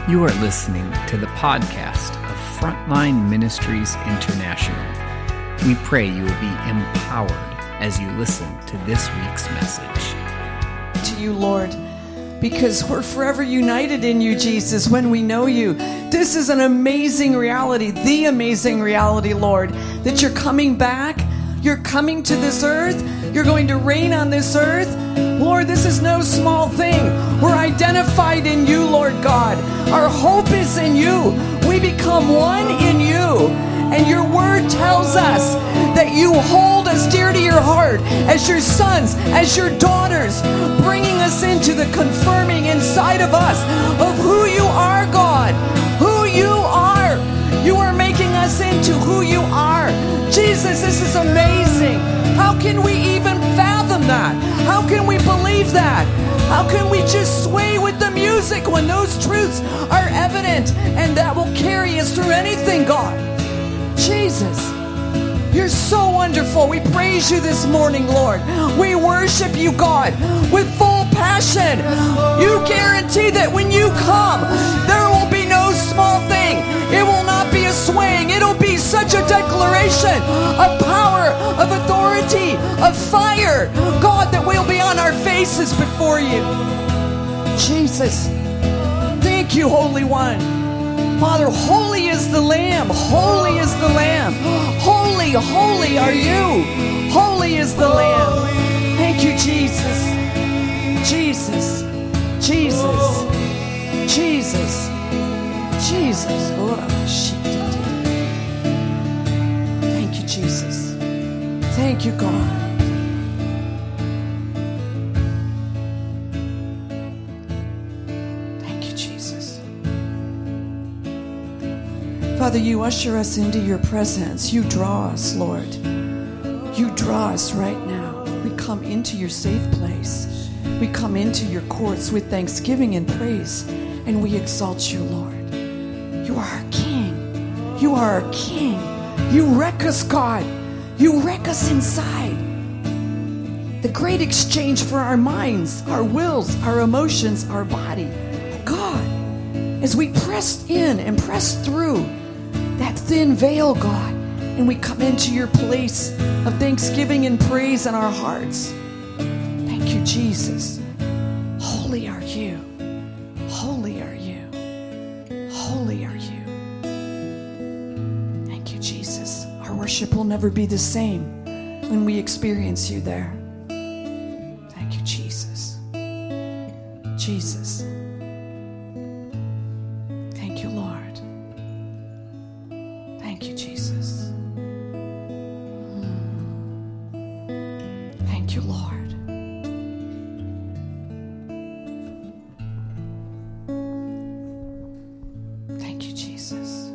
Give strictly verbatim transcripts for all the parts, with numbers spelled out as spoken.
You are listening to the podcast of Frontline Ministries International. We pray you will be empowered as you listen to this week's message. To you, Lord, because we're forever united in you, Jesus, when we know you. This is an amazing reality, the amazing reality, Lord, that you're coming back. You're coming to this earth. You're going to reign on this earth. Lord, this is no small thing. We're identified in you, Lord God. Our hope is in you. We become one in you. And your word tells us that you hold us dear to your heart as your sons, as your daughters, bringing us into the confirming inside of us of who you are, God. Who you are. You are making us into who you are. Jesus, this is amazing. How can we even fathom that? How can we believe that? How can we just sway with the music when those truths are evident and that will carry us through anything, God? Jesus, you're so wonderful. We praise you this morning, Lord. We worship you, God, with full passion. You guarantee that when you come, there will be no small thing. It will not be a swaying. It'll be such a declaration of power, of authority, of fire, God, that we'll be on our faces before you. Jesus, thank you, Holy One. Father, holy is the Lamb. Holy is the Lamb. Holy, holy are you. Holy is the Lamb. Thank you, Jesus. Jesus. Jesus. Jesus. Jesus. Thank you, Jesus. Thank you, God. Father, you usher us into your presence. You draw us, Lord. You draw us right now. We come into your safe place. We come into your courts with thanksgiving and praise, and we exalt you, Lord. You are our King. You are our King. You wreck us, God. You wreck us inside. The great exchange for our minds, our wills, our emotions, our body. God, as we press in and press through that thin veil, God, and we come into your place of thanksgiving and praise in our hearts. Thank you, Jesus. Holy are you. Holy are you. Holy are you. Thank you, Jesus. Our worship will never be the same when we experience you there. Thank you, Jesus. Jesus. Thank you, Lord. Thank you, Jesus. Thank you, Lord. Thank you, Jesus.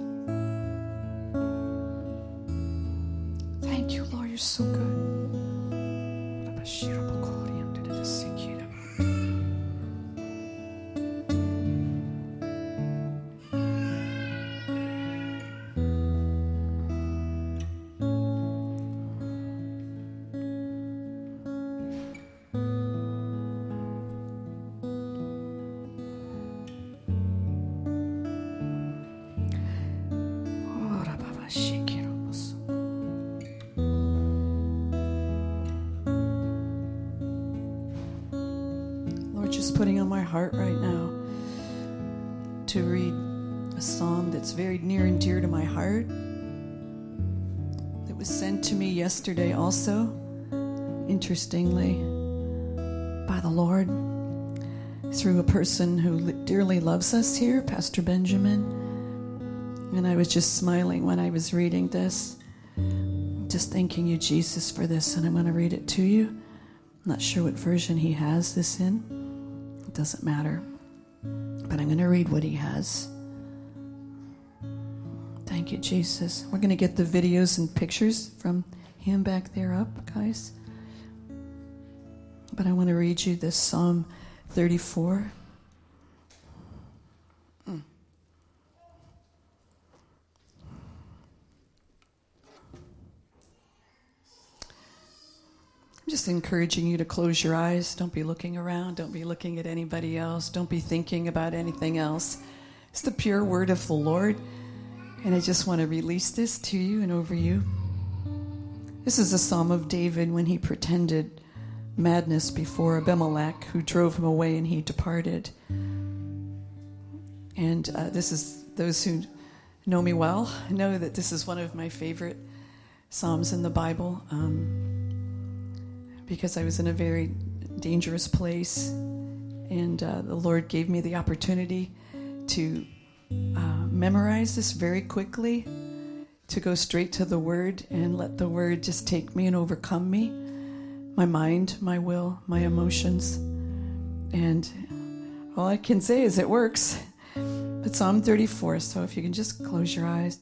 Thank you, Lord. You're so good. Putting on my heart right now to read a psalm that's very near and dear to my heart that was sent to me yesterday also, interestingly, by the Lord through a person who dearly loves us here, Pastor Benjamin. And I was just smiling when I was reading this, just thanking you, Jesus, for this, and I'm going to read it to you. I'm not sure what version he has this in. Doesn't matter, but I'm going to read what he has. Thank you, Jesus. We're going to get the videos and pictures from him back there up, guys. But I want to read you this Psalm thirty-four. Mm. I'm just encouraging you to close your eyes. Don't be looking around. Don't be looking at anybody else. Don't be thinking about anything else. It's the pure word of the Lord. And I just want to release this to you and over you. This is a Psalm of David when he pretended madness before Abimelech, who drove him away and he departed. And uh, this is, those who know me well know that this is one of my favorite Psalms in the Bible, um, because I was in a very dangerous place, and uh, the Lord gave me the opportunity to uh, memorize this very quickly, to go straight to the Word and let the Word just take me and overcome me, my mind, my will, my emotions. And all I can say is it works. But Psalm thirty-four, so if you can just close your eyes.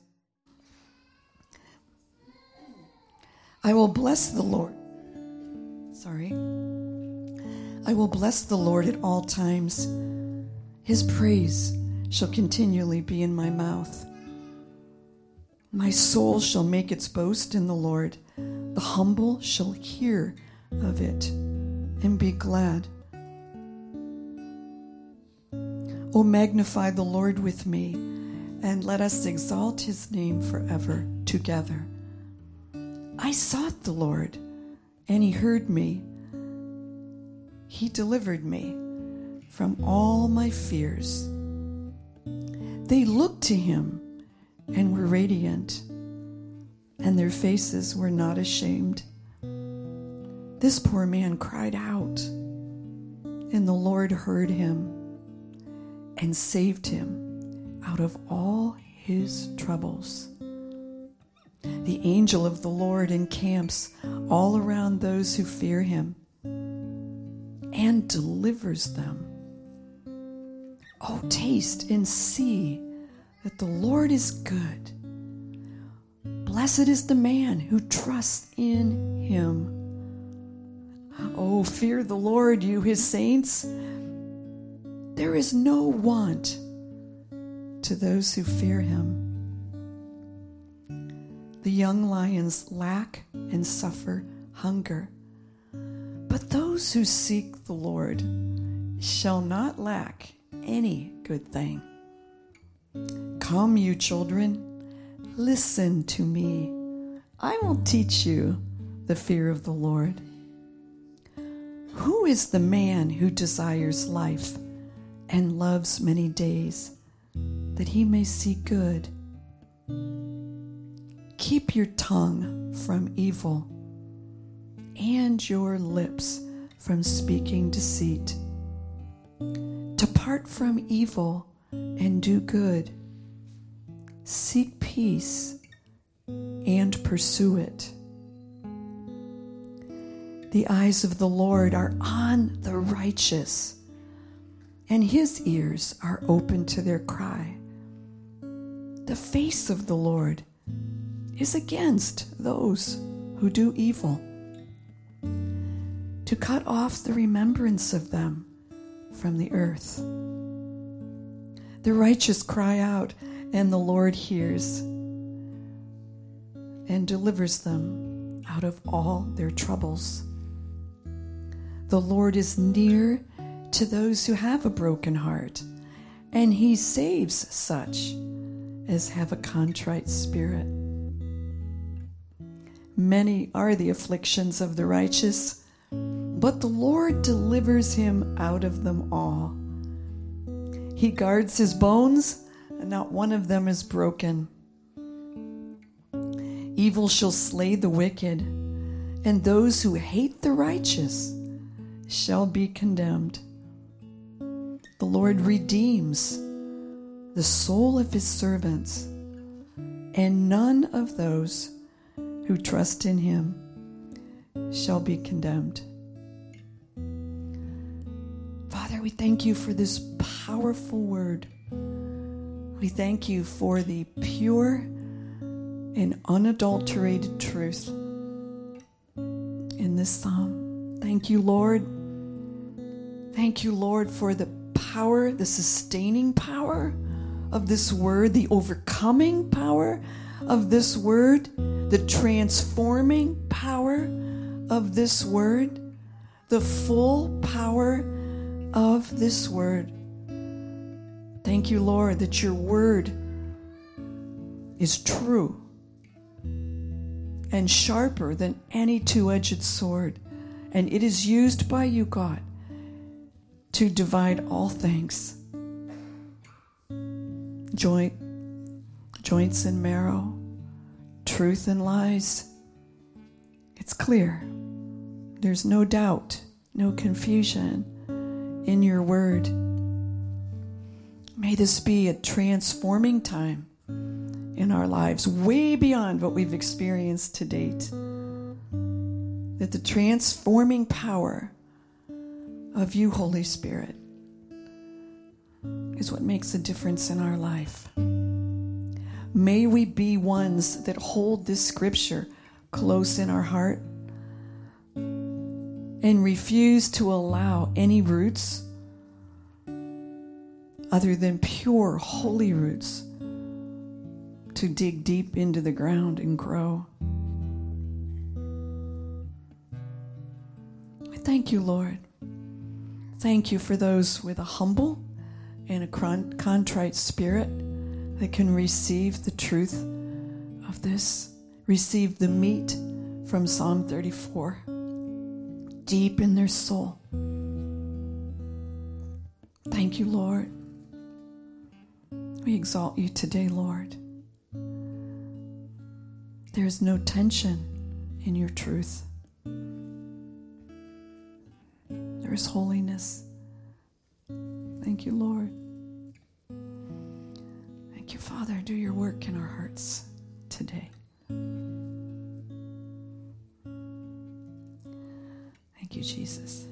I will bless the Lord. Sorry. I will bless the Lord at all times. His praise shall continually be in my mouth. My soul shall make its boast in the Lord. The humble shall hear of it and be glad. O magnify the Lord with me, and let us exalt his name forever together. I sought the Lord, and he heard me. He delivered me from all my fears. They looked to him and were radiant, and their faces were not ashamed. This poor man cried out, and the Lord heard him and saved him out of all his troubles. The angel of the Lord encamps all around those who fear him and delivers them. Oh, taste and see that the Lord is good. Blessed is the man who trusts in him. Oh, fear the Lord, you his saints. There is no want to those who fear him. The young lions lack and suffer hunger, but those who seek the Lord shall not lack any good thing. Come, you children, listen to me. I will teach you the fear of the Lord. Who is the man who desires life and loves many days, that he may see good? Keep your tongue from evil and your lips from speaking deceit. Depart from evil and do good. Seek peace and pursue it. The eyes of the Lord are on the righteous, and his ears are open to their cry. The face of the Lord is against those who do evil, to cut off the remembrance of them from the earth. The righteous cry out, and the Lord hears and delivers them out of all their troubles. The Lord is near to those who have a broken heart, and he saves such as have a contrite spirit. Many are the afflictions of the righteous, but the Lord delivers him out of them all. He guards his bones, and not one of them is broken. Evil shall slay the wicked, and those who hate the righteous shall be condemned. The Lord redeems the soul of his servants, and none of those who trust in him shall be condemned. Father, we thank you for this powerful word. We thank you for the pure and unadulterated truth in this psalm. Thank you, Lord. Thank you, Lord, for the power, the sustaining power of this word, the overcoming power of this word, the transforming power of this word, the full power of this word. Thank you, Lord, that your word is true and sharper than any two-edged sword. And it is used by you, God, to divide all things. Joint, joints and marrow, truth and lies. It's clear. There's no doubt, no confusion in your word. May this be a transforming time in our lives, way beyond what we've experienced to date. That the transforming power of you, Holy Spirit, is what makes a difference in our life. May we be ones that hold this scripture close in our heart and refuse to allow any roots other than pure, holy roots to dig deep into the ground and grow. I thank you, Lord. Thank you for those with a humble and a contrite spirit that can receive the truth of this, receive the meat from Psalm thirty-four deep in their soul. Thank you, Lord. We exalt you today, Lord. There is no tension in your truth. There is holiness. Thank you, Lord. Thank you, Father. Do your work in our hearts today. Thank you, Jesus.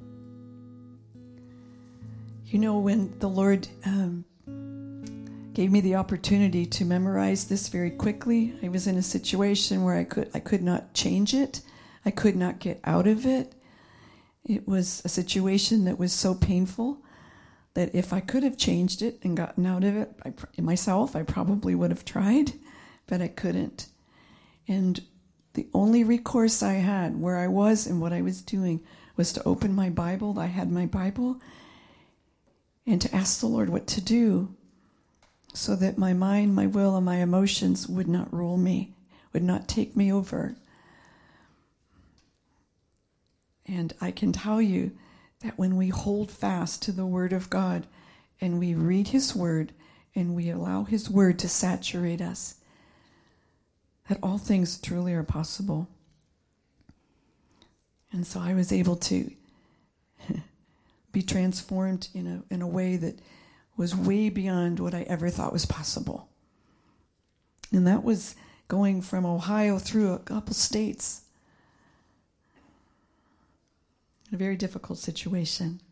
You know, when the Lord um, gave me the opportunity to memorize this very quickly, I was in a situation where I could I could not change it. I could not get out of it. It was a situation that was so painful that if I could have changed it and gotten out of it I, myself, I probably would have tried, but I couldn't. And the only recourse I had where I was and what I was doing was to open my Bible. I had my Bible, and to ask the Lord what to do so that my mind, my will, and my emotions would not rule me, would not take me over. And I can tell you that when we hold fast to the Word of God and we read His Word and we allow His Word to saturate us, that all things truly are possible. And so I was able to be transformed in a in a way that was way beyond what I ever thought was possible. And that was going from Ohio through a couple states. A very difficult situation.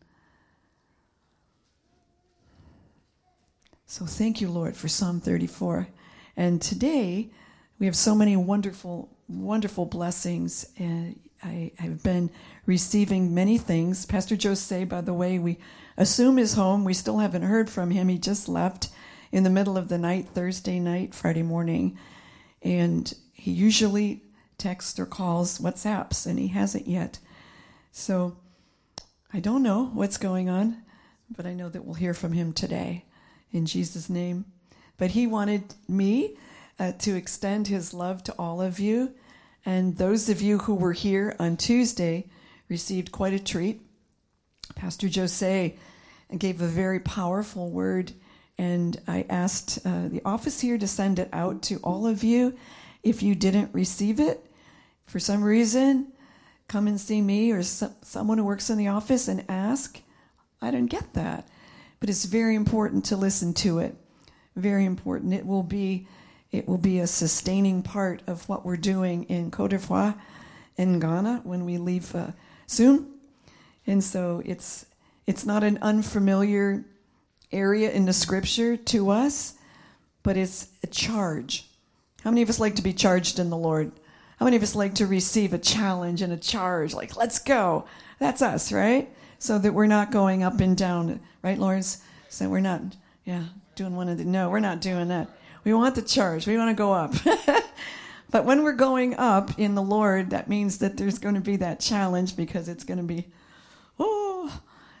So thank you, Lord, for Psalm thirty-four. And today, we have so many wonderful, wonderful blessings. And I have been receiving many things. Pastor Jose, by the way, we assume is home. We still haven't heard from him. He just left in the middle of the night, Thursday night, Friday morning. And he usually texts or calls WhatsApps, and he hasn't yet. So I don't know what's going on, but I know that we'll hear from him today in Jesus' name. But he wanted me uh, to extend his love to all of you. And those of you who were here on Tuesday received quite a treat. Pastor Jose gave a very powerful word, and I asked uh, the office here to send it out to all of you. If you didn't receive it, for some reason, come and see me or some, someone who works in the office and ask. I didn't get that. But it's very important to listen to it. Very important. It will be it will be a sustaining part of what we're doing in Côte d'Ivoire and Ghana when we leave uh, soon. And so it's it's not an unfamiliar area in the scripture to us, but it's a charge. How many of us like to be charged in the Lord? How many of us like to receive a challenge and a charge? Like, let's go. That's us, right? So that we're not going up and down. Right, Lawrence? So we're not, yeah, doing one of the, no, we're not doing that. We want the charge. We want to go up. But when we're going up in the Lord, that means that there's going to be that challenge because it's going to be, oh,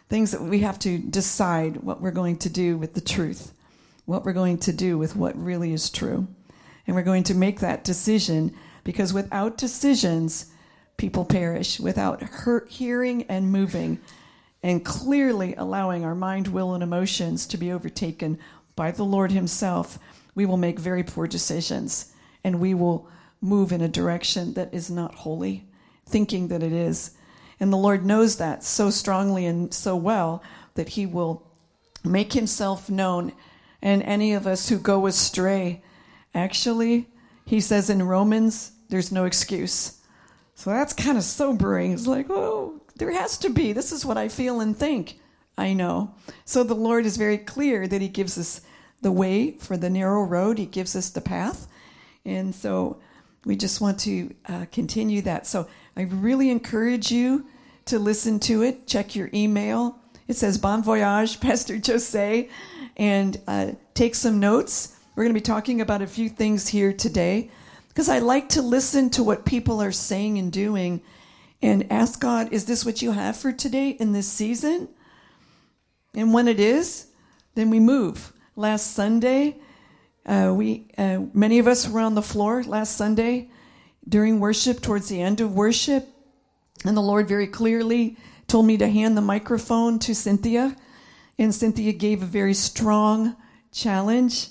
things that we have to decide what we're going to do with the truth, what we're going to do with what really is true. And we're going to make that decision, because without decisions, people perish. Without her- hearing and moving and clearly allowing our mind, will, and emotions to be overtaken by the Lord himself, we will make very poor decisions, and we will move in a direction that is not holy, thinking that it is. And the Lord knows that so strongly and so well that he will make himself known. And any of us who go astray, actually, he says in Romans, there's no excuse. So that's kind of sobering. It's like, oh, there has to be. This is what I feel and think. I know. So the Lord is very clear that he gives us the way for the narrow road. He gives us the path. And so we just want to uh, continue that. So I really encourage you to listen to it. Check your email. It says Bon Voyage, Pastor Jose, and uh, take some notes. We're going to be talking about a few things here today, because I like to listen to what people are saying and doing and ask God, is this what you have for today in this season? And when it is, then we move. Last Sunday, uh, we uh, many of us were on the floor last Sunday during worship, towards the end of worship, and the Lord very clearly told me to hand the microphone to Cynthia, and Cynthia gave a very strong challenge,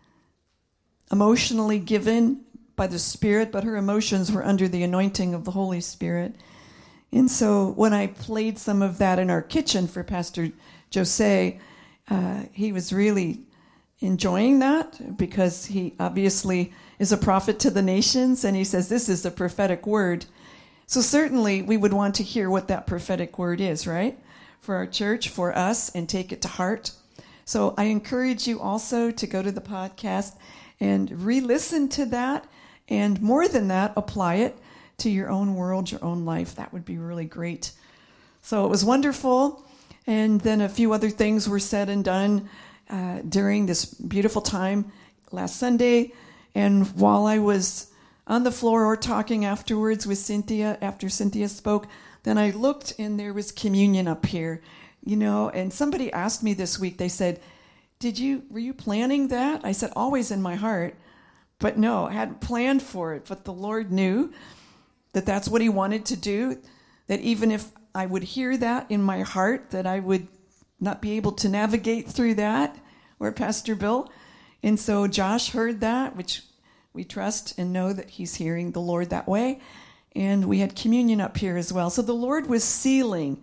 emotionally given by the Spirit, but her emotions were under the anointing of the Holy Spirit. And so when I played some of that in our kitchen for Pastor Jose, uh, he was really enjoying that, because he obviously is a prophet to the nations, and he says this is a prophetic word. So certainly we would want to hear what that prophetic word is, right? For our church, for us, and take it to heart. So I encourage you also to go to the podcast and re-listen to that, and more than that, apply it to your own world, your own life. That would be really great. So it was wonderful. And then a few other things were said and done uh, during this beautiful time last Sunday. And while I was on the floor or talking afterwards with Cynthia, after Cynthia spoke, then I looked and there was communion up here, you know, and somebody asked me this week, they said, did you, were you planning that? I said, always in my heart, but no, I hadn't planned for it. But the Lord knew that that's what he wanted to do, that even if I would hear that in my heart, that I would not be able to navigate through that, or Pastor Bill. And so Josh heard that, which we trust and know that he's hearing the Lord that way. And we had communion up here as well. So the Lord was sealing,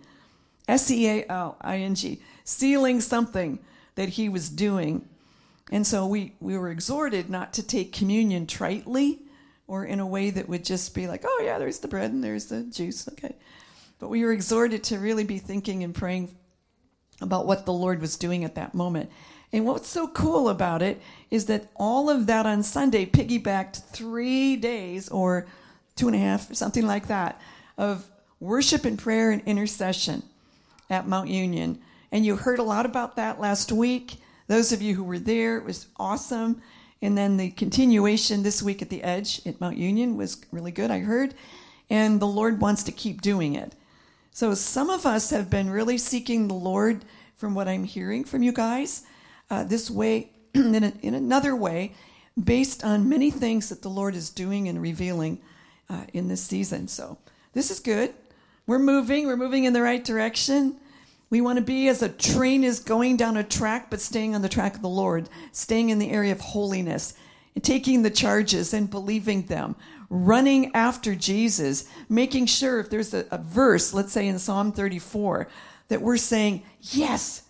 S E A L I N G, sealing something that he was doing. And so we, we were exhorted not to take communion tritely or in a way that would just be like, oh yeah, there's the bread and there's the juice, okay. But we were exhorted to really be thinking and praying about what the Lord was doing at that moment. And what's so cool about it is that all of that on Sunday piggybacked three days or two and a half, or something like that, of worship and prayer and intercession at Mount Union. And you heard a lot about that last week. Those of you who were there, it was awesome. And then the continuation this week at the Edge at Mount Union was really good, I heard. And the Lord wants to keep doing it. So some of us have been really seeking the Lord, from what I'm hearing from you guys, uh, this way, in, a, in another way, based on many things that the Lord is doing and revealing uh, in this season. So this is good. We're moving. We're moving in the right direction. We want to be as a train is going down a track, but staying on the track of the Lord, staying in the area of holiness, and taking the charges and believing them, running after Jesus, making sure if there's a, a verse, let's say in Psalm thirty-four, that we're saying, yes,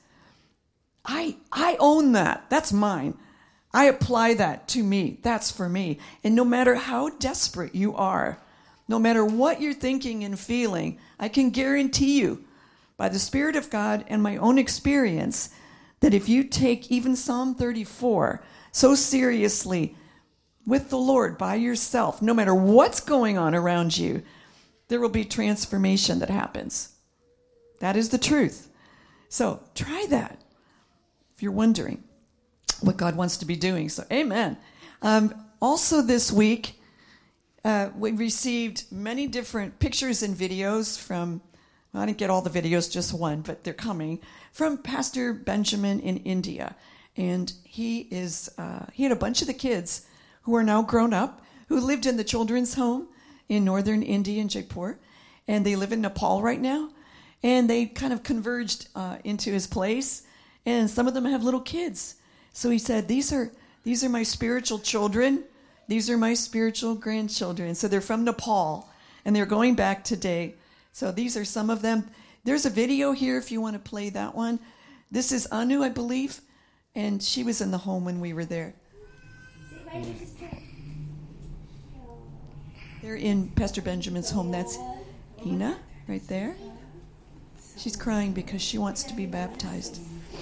I I own that. That's mine. I apply that to me. That's for me. And no matter how desperate you are, no matter what you're thinking and feeling, I can guarantee you, by the Spirit of God and my own experience, that if you take even Psalm thirty-four so seriously with the Lord by yourself, no matter what's going on around you, there will be transformation that happens. That is the truth. So try that if you're wondering what God wants to be doing. So amen. Um, also this week, uh, we received many different pictures and videos from well, I didn't get all the videos, just one, but they're coming, from Pastor Benjamin in India. And he is, uh, he had a bunch of the kids who are now grown up, who lived in the children's home in northern India in Jaipur. And they live in Nepal right now. And they kind of converged uh, into his place. And some of them have little kids. So he said, these are these are my spiritual children. These are my spiritual grandchildren. So they're from Nepal. And they're going back today. So these are some of them. There's a video here if you want to play that one. This is Anu, I believe. And she was in the home when we were there. They're in Pastor Benjamin's home. That's Ina right there. She's crying because she wants to be baptized.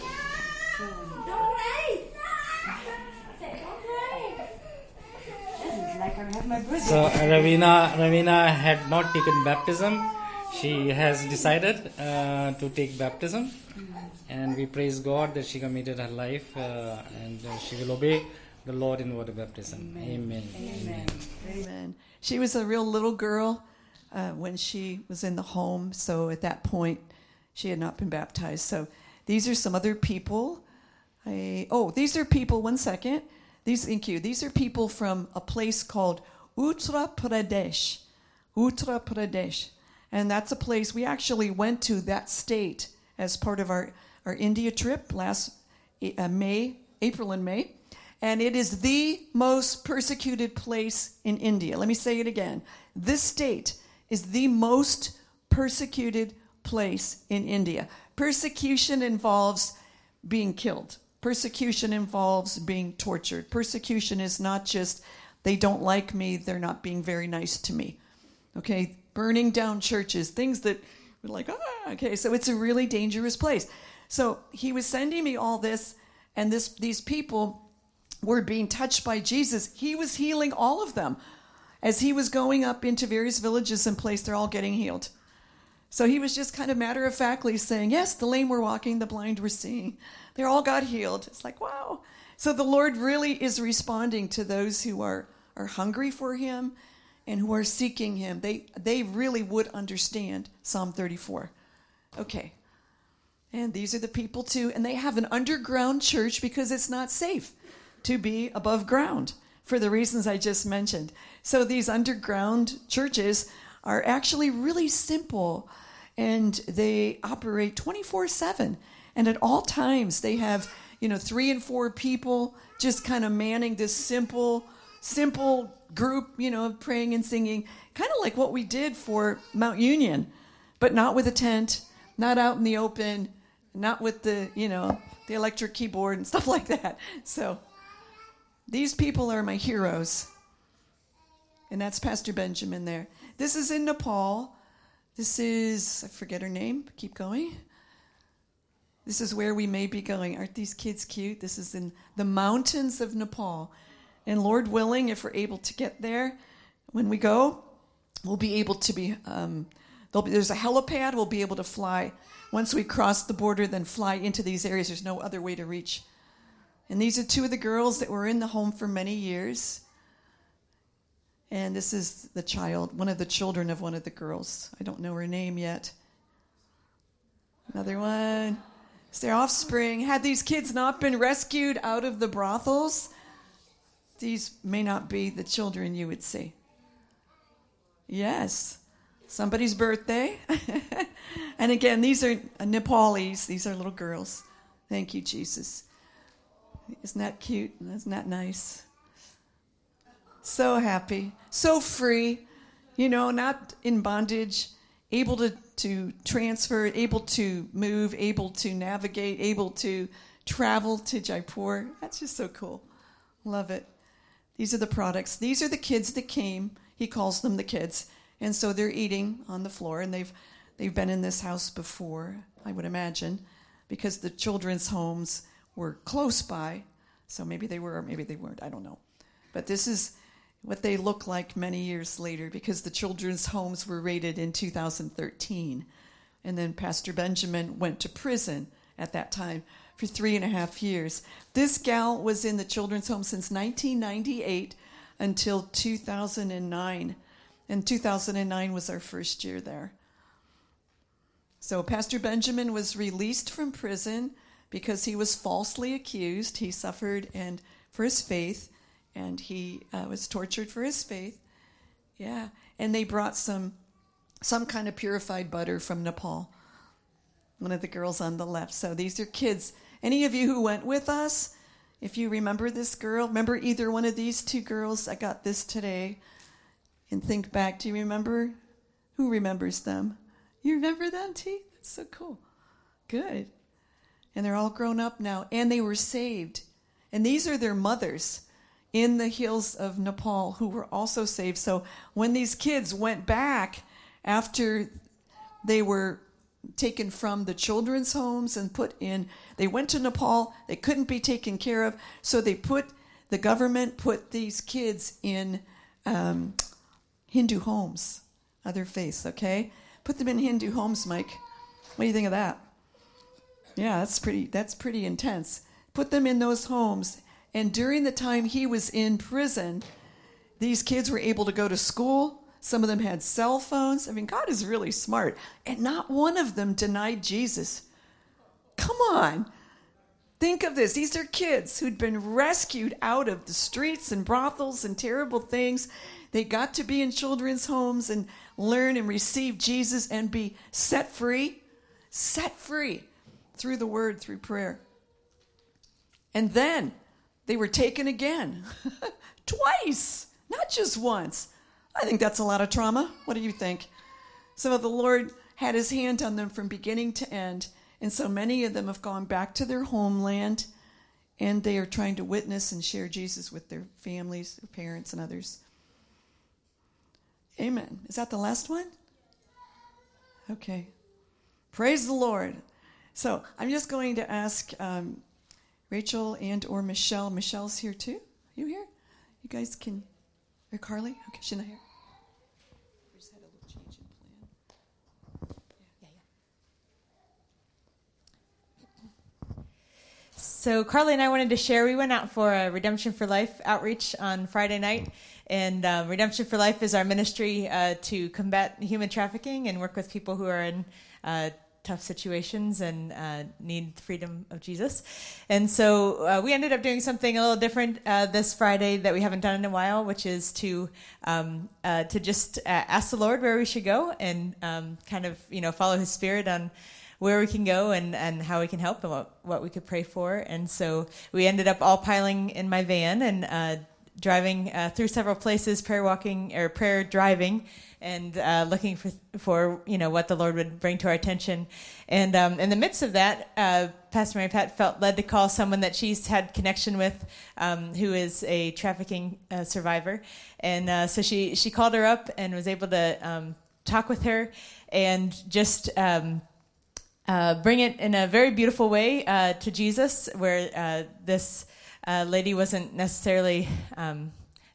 So Ravina, Ravina had not taken baptism. She has decided uh, to take baptism, and we praise God that she committed her life uh, and uh, she will obey the Lord in water baptism. Amen. Amen. Amen. Amen. She was a real little girl uh, when she was in the home, so at that point she had not been baptized. So these are some other people. I, oh, these are people, one second. These, thank you. These are people from a place called Uttar Pradesh. Uttar Pradesh. And that's a place, we actually went to that state as part of our, our India trip last uh, May, April and May. And it is the most persecuted place in India. Let me say it again. This state is the most persecuted place in India. Persecution involves being killed. Persecution involves being tortured. Persecution is not just, they don't like me, they're not being very nice to me. Okay, burning down churches, things that we're like, ah, okay, so it's a really dangerous place. So he was sending me all this, and this these people were being touched by Jesus. He was healing all of them. As he was going up into various villages and places, they're all getting healed. So he was just kind of matter-of-factly saying, yes, the lame were walking, the blind were seeing. They all got healed. It's like, wow. So the Lord really is responding to those who are, are hungry for him and who are seeking him. They, they really would understand Psalm thirty-four. Okay. And these are the people too. And they have an underground church because it's not safe to be above ground for the reasons I just mentioned. So these underground churches are actually really simple, and they operate twenty-four seven. And at all times, they have, you know, three and four people just kind of manning this simple, simple group, you know, of praying and singing, kind of like what we did for Mount Union, but not with a tent, not out in the open, not with the, you know, the electric keyboard and stuff like that. So these people are my heroes. And that's Pastor Benjamin there. This is in Nepal. This is, I forget her name. Keep going. This is where we may be going. Aren't these kids cute? This is in the mountains of Nepal. And Lord willing, if we're able to get there, when we go, we'll be able to be, um, there'll be there's a helipad. We'll be able to fly. Once we cross the border, then fly into these areas. There's no other way to reach. And these are two of the girls that were in the home for many years. And this is the child, one of the children of one of the girls. I don't know her name yet. Another one. It's their offspring. Had these kids not been rescued out of the brothels, these may not be the children you would see. Yes. Somebody's birthday. And again, these are Nepalese. These are little girls. Thank you, Jesus. Isn't that cute? Isn't that nice? So happy, so free, you know, not in bondage, able to, to transfer, able to move, able to navigate, able to travel to Jaipur. That's just so cool. Love it. These are the products. These are the kids that came. He calls them the kids. And so they're eating on the floor, and they've they've been in this house before, I would imagine, because the children's homes were close by. So maybe they were or maybe they weren't. I don't know. But this is what they look like many years later, because the children's homes were raided in two thousand thirteen. And then Pastor Benjamin went to prison at that time for three and a half years. This gal was in the children's home since nineteen ninety-eight until two thousand nine. And two thousand nine was our first year there. So Pastor Benjamin was released from prison because he was falsely accused. He suffered and for his faith, and he uh, was tortured for his faith. Yeah, and they brought some some kind of purified butter from Nepal. One of the girls on the left. So these are kids. Any of you who went with us, if you remember this girl, remember either one of these two girls? I got this today. And think back. Do you remember? Who remembers them? You remember them, T? That's so cool. Good. And they're all grown up now. And they were saved. And these are their mothers in the hills of Nepal who were also saved. So when these kids went back after they were taken from the children's homes and put in, they went to Nepal, they couldn't be taken care of, so they put, the government put these kids in um, Hindu homes, other faiths, okay? Put them in Hindu homes, Mike. What do you think of that? Yeah, that's pretty, that's pretty intense. Put them in those homes, and during the time he was in prison, these kids were able to go to school. Some of them had cell phones. I mean, God is really smart. And not one of them denied Jesus. Come on. Think of this. These are kids who'd been rescued out of the streets and brothels and terrible things. They got to be in children's homes and learn and receive Jesus and be set free. Set free through the word, through prayer. And then they were taken again. Twice. Not just once. I think that's a lot of trauma. What do you think? So the Lord had his hand on them from beginning to end. And so many of them have gone back to their homeland, and they are trying to witness and share Jesus with their families, their parents, and others. Amen. Is that the last one? Okay. Praise the Lord. So I'm just going to ask um, Rachel and or Michelle. Michelle's here too. Are you here? You guys can... Or Carly? Okay, she's not here. We just had a little change in plan. Yeah, yeah. So Carly and I wanted to share, we went out for a Redemption for Life outreach on Friday night. And uh, Redemption for Life is our ministry uh, to combat human trafficking and work with people who are in uh, tough situations and uh, need the freedom of Jesus. And so uh, we ended up doing something a little different uh, this Friday that we haven't done in a while, which is to um, uh, to just uh, ask the Lord where we should go and um, kind of, you know, follow his spirit on where we can go and, and how we can help and what, what we could pray for. And so we ended up all piling in my van and uh, driving uh, through several places, prayer walking or prayer driving, and uh, looking for, for you know, what the Lord would bring to our attention. And um, in the midst of that, uh, Pastor Mary Pat felt led to call someone that she's had connection with, um, who is a trafficking uh, survivor. And uh, so she, she called her up and was able to um, talk with her and just um, uh, bring it in a very beautiful way uh, to Jesus, where uh, this uh, lady wasn't necessarily... Um,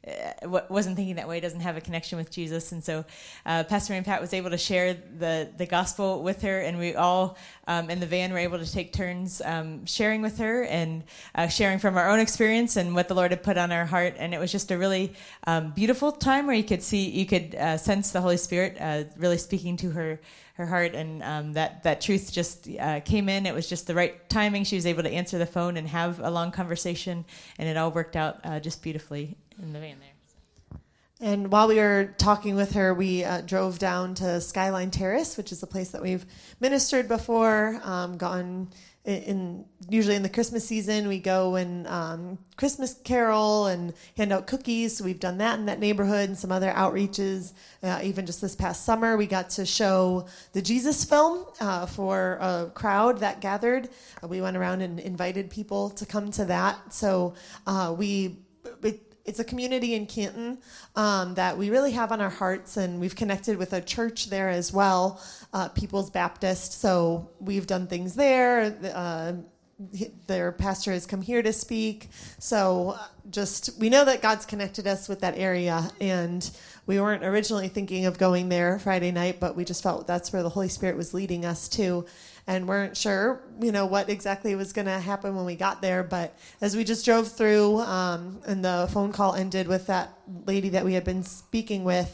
wasn't thinking that way, doesn't have a connection with Jesus. And so uh, Pastor Mary Pat was able to share the, the gospel with her, and we all um, in the van were able to take turns um, sharing with her and uh, sharing from our own experience and what the Lord had put on our heart. And it was just a really um, beautiful time where you could see, you could uh, sense the Holy Spirit uh, really speaking to her her heart, and um, that, that truth just uh, came in. It was just the right timing. She was able to answer the phone and have a long conversation, and it all worked out uh, just beautifully in the van there. And while we were talking with her, we uh, drove down to Skyline Terrace, which is a place that we've ministered before, um, gone in, in usually in the Christmas season. We go and um, Christmas carol and hand out cookies. So we've done that in that neighborhood and some other outreaches. Uh, even just this past summer, we got to show the Jesus film uh, for a crowd that gathered. Uh, we went around and invited people to come to that. So uh, we... It, It's a community in Canton um, that we really have on our hearts, and we've connected with a church there as well, uh, People's Baptist. So we've done things there. Uh, their pastor has come here to speak. So just we know that God's connected us with that area, and we weren't originally thinking of going there Friday night, but we just felt that's where the Holy Spirit was leading us to. And weren't sure, you know, what exactly was going to happen when we got there. But as we just drove through, um, and the phone call ended with that lady that we had been speaking with,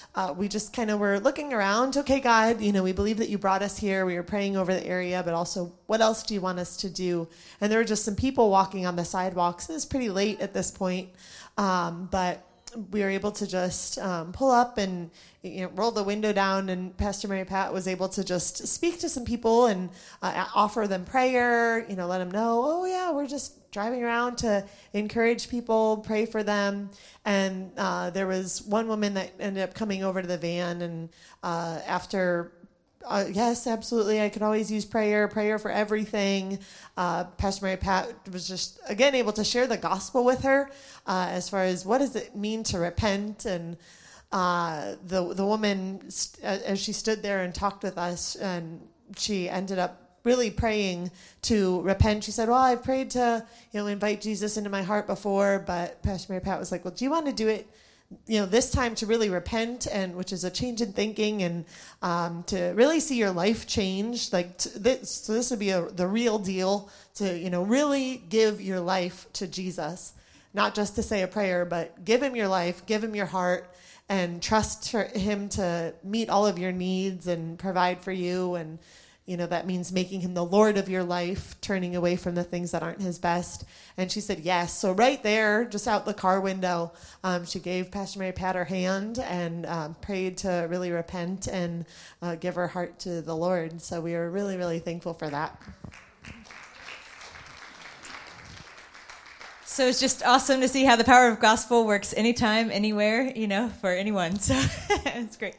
uh, we just kind of were looking around. Okay, God, you know, we believe that you brought us here. We were praying over the area, but also, what else do you want us to do? And there were just some people walking on the sidewalks. It was pretty late at this point, um, but we were able to just um, pull up and, you know, roll the window down, and Pastor Mary Pat was able to just speak to some people and uh, offer them prayer, you know, let them know, oh yeah, we're just driving around to encourage people, pray for them. And uh, there was one woman that ended up coming over to the van, and uh, after, uh, yes, absolutely, I could always use prayer, prayer for everything. Uh, Pastor Mary Pat was just, again, able to share the gospel with her uh, as far as what does it mean to repent. And uh, the the woman, as she stood there and talked with us, and she ended up really praying to repent. She said, well, I've prayed to, you know, invite Jesus into my heart before, but Pastor Mary Pat was like, well, do you want to do it, you know, this time to really repent, and which is a change in thinking, and um, to really see your life change, like to this, so this would be a, the real deal, to, you know, really give your life to Jesus, not just to say a prayer, but give him your life, give him your heart, and trust for him to meet all of your needs and provide for you. And you know, that means making him the Lord of your life, turning away from the things that aren't his best. And she said yes. So right there, just out the car window, um, she gave Pastor Mary Pat her hand and um, prayed to really repent and uh, give her heart to the Lord. So we were really, really thankful for that. So it's just awesome to see how the power of gospel works anytime, anywhere, you know, for anyone. So it's great.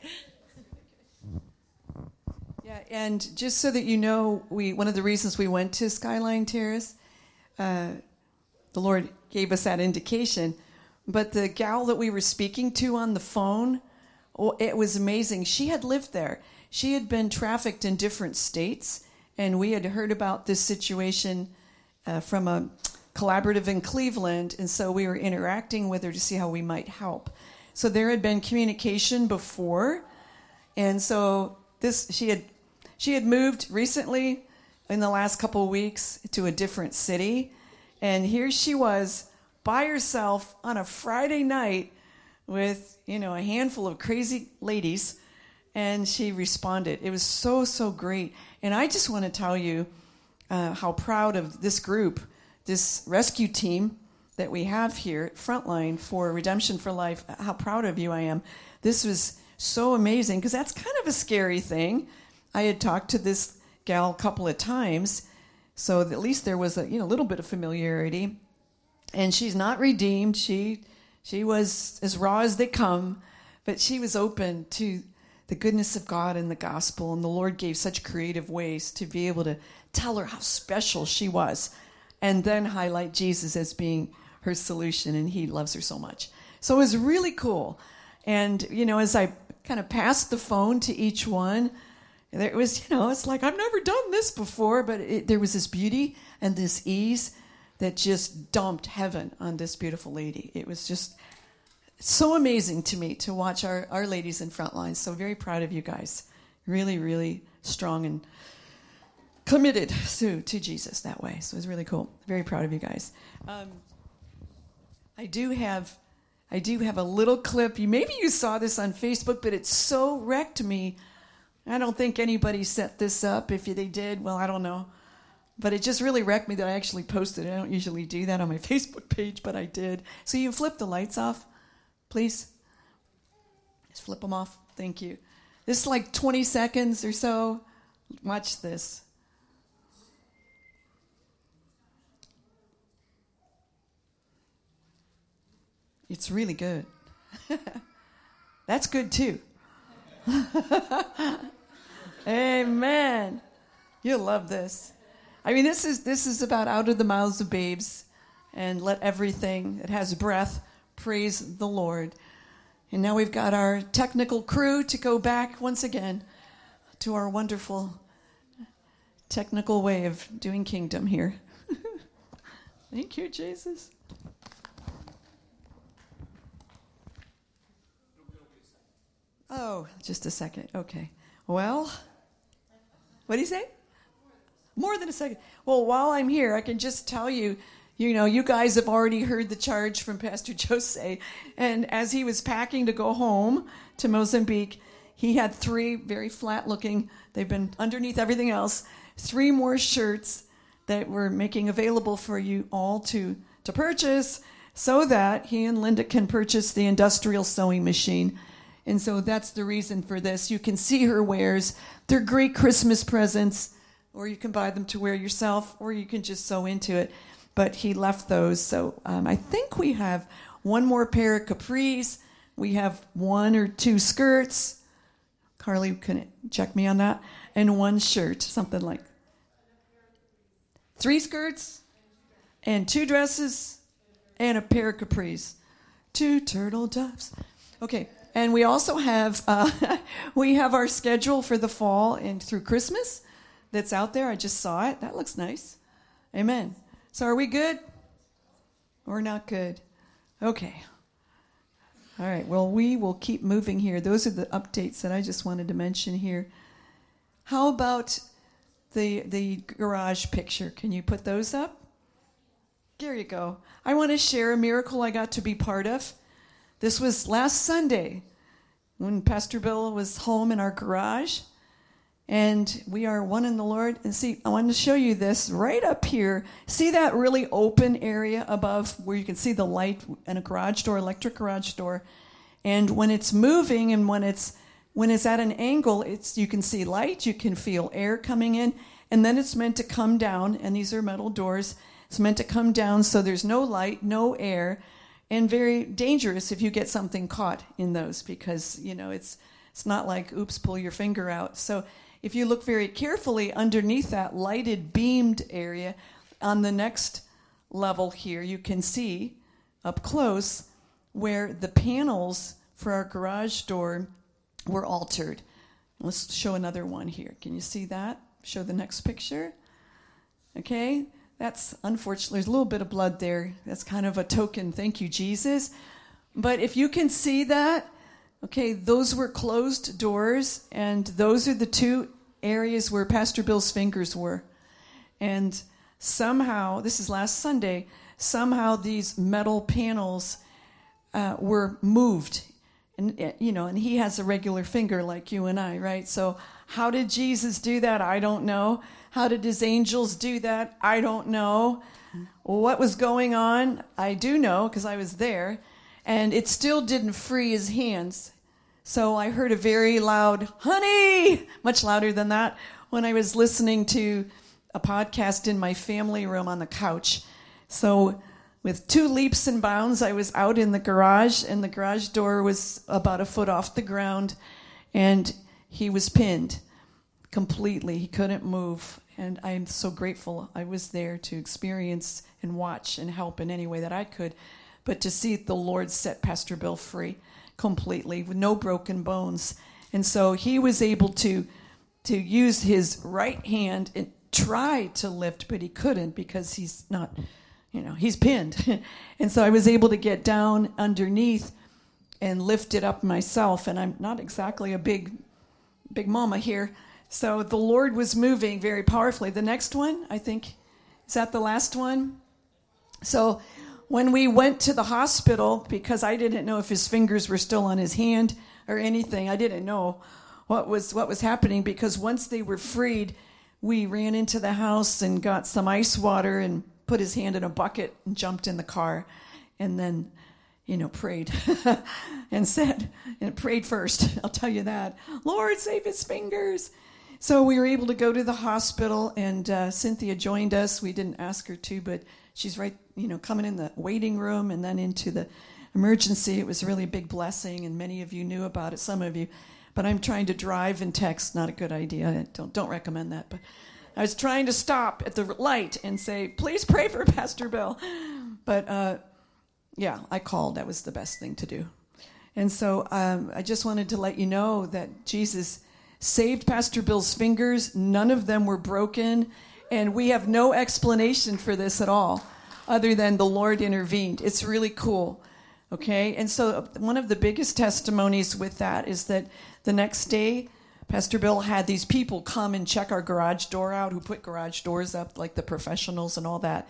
Yeah, and just so that you know, we one of the reasons we went to Skyline Terrace, uh, the Lord gave us that indication. But the gal that we were speaking to on the phone, oh, it was amazing. She had lived there. She had been trafficked in different states, and we had heard about this situation uh, from a collaborative in Cleveland, and so we were interacting with her to see how we might help. So there had been communication before, and so this she had she had moved recently in the last couple of weeks to a different city, and here she was by herself on a Friday night with, you know, a handful of crazy ladies, and she responded. It was so, so great. And I just want to tell you uh, how proud of this group, this rescue team that we have here at Frontline for Redemption for Life, how proud of you I am. This was so amazing, because that's kind of a scary thing. I had talked to this gal a couple of times, so at least there was a you know little bit of familiarity. And she's not redeemed. She she was as raw as they come, but she was open to the goodness of God and the gospel, and the Lord gave such creative ways to be able to tell her how special she was, and then highlight Jesus as being her solution, and he loves her so much. So it was really cool. And, you know, as I kind of passed the phone to each one, there was, you know, it's like, I've never done this before, but it, there was this beauty and this ease that just dumped heaven on this beautiful lady. It was just so amazing to me to watch our, our ladies in Frontline. So very proud of you guys. Really, really strong and committed to, to Jesus that way. So it was really cool. Very proud of you guys. Um, I do have I do have a little clip. You maybe you saw this on Facebook, but it so wrecked me. I don't think anybody set this up. If they did, well, I don't know. But it just really wrecked me that I actually posted it. I don't usually do that on my Facebook page, but I did. So you flip the lights off, please. Just flip them off. Thank you. This is like twenty seconds or so. Watch this. It's really good. That's good too. Amen. You'll love this. I mean, this is this is about out of the mouths of babes, and let everything that has breath praise the Lord. And now we've got our technical crew to go back once again to our wonderful technical way of doing kingdom here. Thank you, Jesus. Oh, just a second. Okay. Well, what do you say? More than a second. Well, while I'm here, I can just tell you you know, you guys have already heard the charge from Pastor Jose. And as he was packing to go home to Mozambique, he had three very flat-looking, they've been underneath everything else, three more shirts that we're making available for you all to, to purchase so that he and Linda can purchase the industrial sewing machine. And so that's the reason for this. You can see her wares. They're great Christmas presents, or you can buy them to wear yourself, or you can just sew into it. But he left those. So um, I think we have one more pair of capris. We have one or two skirts. Carly can check me on that. And one shirt, something like three skirts and two dresses and a pair of capris. Two turtle doves. Okay. And we also have uh, we have our schedule for the fall and through Christmas that's out there. I just saw it. That looks nice. Amen. So are we good? Or not good? Okay. All right. Well, we will keep moving here. Those are the updates that I just wanted to mention here. How about the the garage picture? Can you put those up? There you go. I want to share a miracle I got to be part of. This was last Sunday when Pastor Bill was home in our garage, and we are one in the Lord. And see, I wanted to show you this right up here. See that really open area above where you can see the light and a garage door, electric garage door. And when it's moving and when it's when it's at an angle, it's you can see light, you can feel air coming in, and then it's meant to come down. And these are metal doors. It's meant to come down so there's no light, no air. And very dangerous if you get something caught in those because, you know, it's it's not like, oops, pull your finger out. So if you look very carefully underneath that lighted, beamed area, on the next level here, you can see up close where the panels for our garage door were altered. Let's show another one here. Can you see that? Show the next picture. Okay. That's unfortunately, there's a little bit of blood there. That's kind of a token, thank you, Jesus. But if you can see that, okay, those were closed doors, and those are the two areas where Pastor Bill's fingers were. And somehow, this is last Sunday, somehow these metal panels uh, were moved. And, you know, and he has a regular finger like you and I, right? So how did Jesus do that? I don't know. How did his angels do that? I don't know. What was going on? I do know because I was there. And it still didn't free his hands. So I heard a very loud, honey, much louder than that, when I was listening to a podcast in my family room on the couch. So with two leaps and bounds, I was out in the garage, and the garage door was about a foot off the ground, and he was pinned completely. He couldn't move, and I'm so grateful I was there to experience and watch and help in any way that I could. But to see the Lord set Pastor Bill free completely with no broken bones. And so he was able to to use his right hand and try to lift, but he couldn't because he's not, you know, he's pinned. And so I was able to get down underneath and lift it up myself. And I'm not exactly a big, big mama here. So the Lord was moving very powerfully. The next one, I think, is that the last one? So when we went to the hospital, because I didn't know if his fingers were still on his hand or anything, I didn't know what was what was happening, because once they were freed, we ran into the house and got some ice water and put his hand in a bucket and jumped in the car, and then, you know, prayed and said, and prayed first, I'll tell you that, Lord, save his fingers. So we were able to go to the hospital, and uh, Cynthia joined us. We didn't ask her to, but she's right, you know, coming in the waiting room and then into the emergency. It was really a big blessing, and many of you knew about it, some of you. But I'm trying to drive and text, not a good idea. Don't don't recommend that. But I was trying to stop at the light and say, please pray for Pastor Bill. But, uh, yeah, I called. That was the best thing to do. And so um, I just wanted to let you know that Jesus saved Pastor Bill's fingers. None of them were broken. And we have no explanation for this at all other than the Lord intervened. It's really cool. Okay? And so one of the biggest testimonies with that is that the next day, Pastor Bill had these people come and check our garage door out, who put garage doors up, like the professionals and all that.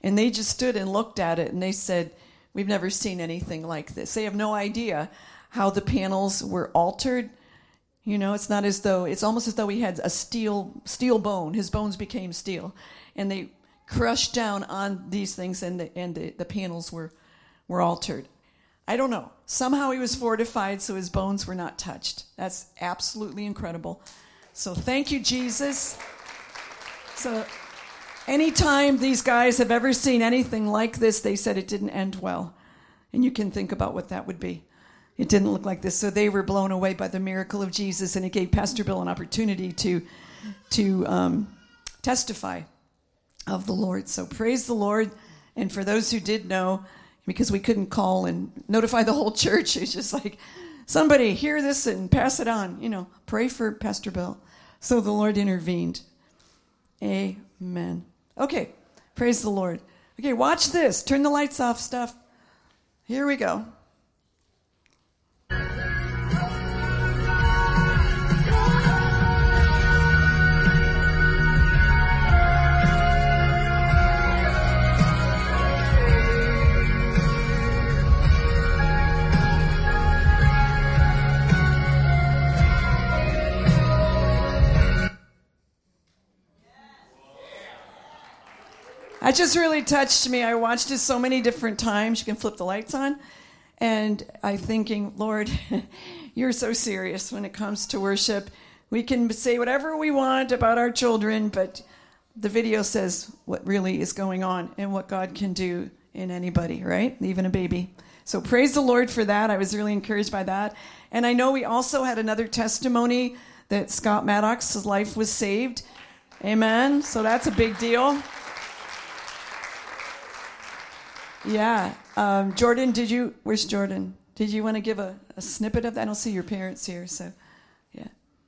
And they just stood and looked at it, and they said, we've never seen anything like this. They have no idea how the panels were altered. You know, it's not as though, it's almost as though he had a steel steel bone. His bones became steel. And they crushed down on these things, and the, and the, the panels were, were altered. I don't know. Somehow he was fortified so his bones were not touched. That's absolutely incredible. So thank you, Jesus. So anytime these guys have ever seen anything like this, they said it didn't end well. And you can think about what that would be. It didn't look like this. So they were blown away by the miracle of Jesus, and it gave Pastor Bill an opportunity to, to um, testify of the Lord. So praise the Lord. And for those who did know, because we couldn't call and notify the whole church, it's just like, somebody hear this and pass it on. You know, pray for Pastor Bill. So the Lord intervened. Amen. Okay, praise the Lord. Okay, watch this. Turn the lights off, stuff. Here we go. That just really touched me. I watched it so many different times. You can flip the lights on. And I'm thinking, Lord, you're so serious when it comes to worship. We can say whatever we want about our children, but the video says what really is going on and what God can do in anybody, right? Even a baby. So praise the Lord for that. I was really encouraged by that. And I know we also had another testimony that Scott Maddox's life was saved. Amen. So that's a big deal. Yeah. Um, Jordan, did you, where's Jordan? Did you want to give a, a snippet of that? I don't see your parents here, so, yeah.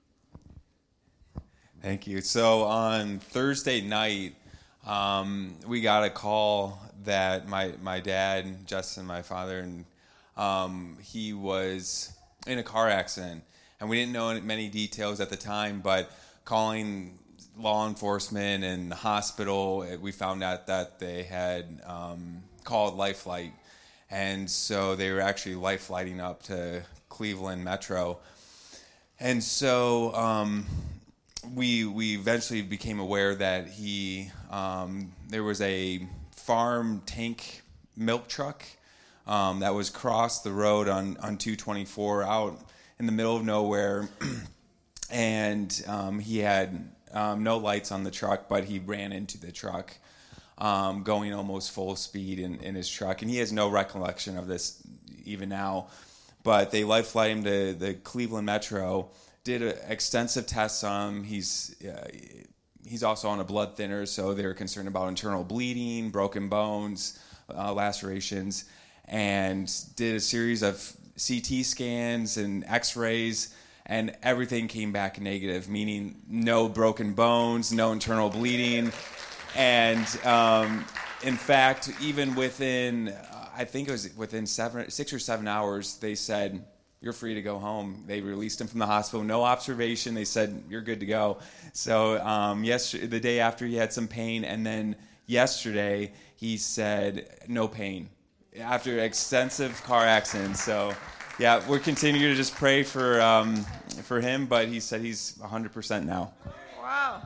Thank you. So on Thursday night, um, we got a call that my, my dad, Justin, my father, and um, he was in a car accident. And we didn't know many details at the time, but calling law enforcement and the hospital, we found out that they had um, called Lifelight, and so they were actually life-lighting up to Cleveland Metro. And so um, we we eventually became aware that he um, there was a farm tank milk truck um, that was crossed the road on, on two twenty-four out in the middle of nowhere, and um, he had um, no lights on the truck, but he ran into the truck. Um, going almost full speed in, in his truck. And he has no recollection of this even now. But they life-flight him to the Cleveland Metro, did a, extensive tests on him. He's, uh, he's also on a blood thinner, so they were concerned about internal bleeding, broken bones, uh, lacerations, and did a series of C T scans and x-rays, and everything came back negative, meaning no broken bones, no internal bleeding. And um, in fact, even within, uh, I think it was within seven, six or seven hours, they said, you're free to go home. They released him from the hospital, no observation. They said, you're good to go. So um, yesterday, the day after, he had some pain. And then yesterday, he said, no pain after extensive car accidents. So yeah, we're continuing to just pray for, um, for him. But he said he's one hundred percent now. Wow.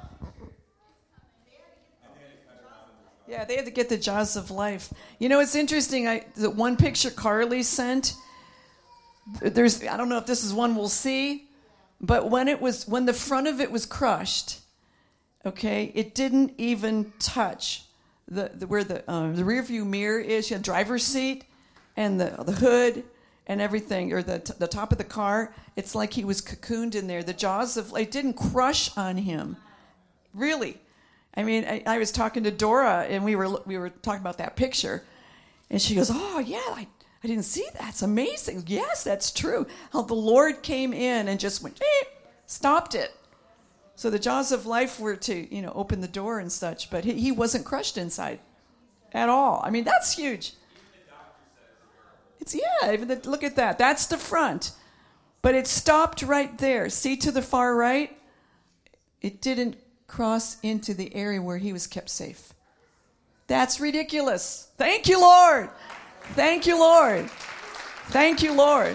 Yeah, they had to get the jaws of life. You know, it's interesting. I the one picture Carly sent. There's I don't know if this is one we'll see, but when it was when the front of it was crushed, okay, it didn't even touch the, the where the uh, the rear view mirror is. You had driver's seat and the the hood and everything, or the t- the top of the car. It's like he was cocooned in there. The jaws of it didn't crush on him, really. I mean, I, I was talking to Dora, and we were we were talking about that picture, and she goes, "Oh yeah, I, I didn't see that. It's amazing. Yes, that's true. How the Lord came in and just went, eh, stopped it. So the jaws of life were to you know open the door and such, but he, he wasn't crushed inside at all. I mean, that's huge. It's yeah. Even the, look at that. That's the front, but it stopped right there. See to the far right, it didn't cross into the area where he was kept safe. That's ridiculous. Thank you, Lord. Thank you, Lord. Thank you, Lord.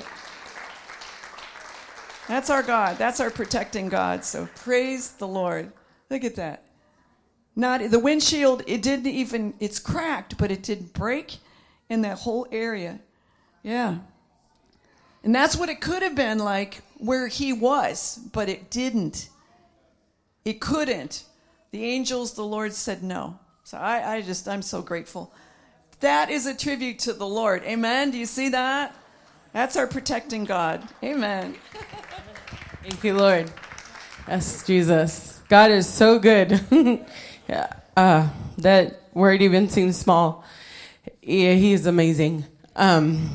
That's our God. That's our protecting God. So praise the Lord. Look at that. Not the windshield, it didn't even, it's cracked, but it didn't break in that whole area. Yeah. And that's what it could have been like where he was, but it didn't. It couldn't. The angels, the Lord said no. So I, I just, I'm so grateful. That is a tribute to the Lord. Amen. Do you see that? That's our protecting God. Amen. Thank you, Lord. Yes, Jesus. God is so good. Yeah, uh, that word even seems small. Yeah, he is amazing. Um,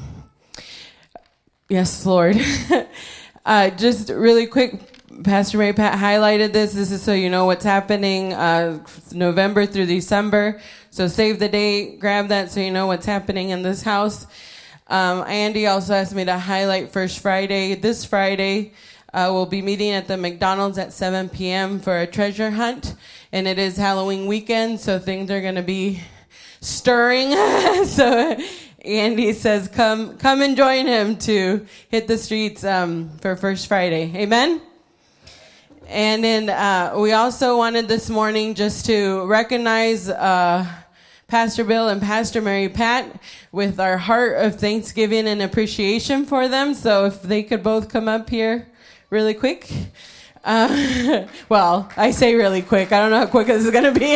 yes, Lord. uh, just really quick, Pastor Mary Pat highlighted this. This is so you know what's happening uh, November through December. So save the date, grab that so you know what's happening in this house. Um, Andy also asked me to highlight First Friday. This Friday, uh, we'll be meeting at the McDonald's at seven p.m. for a treasure hunt. And it is Halloween weekend, so things are going to be stirring. So Andy says, come come and join him to hit the streets um, for First Friday. Amen? And then uh, we also wanted this morning just to recognize uh, Pastor Bill and Pastor Mary Pat with our heart of thanksgiving and appreciation for them. So if they could both come up here really quick. Uh, well, I say really quick. I don't know how quick this is going to be.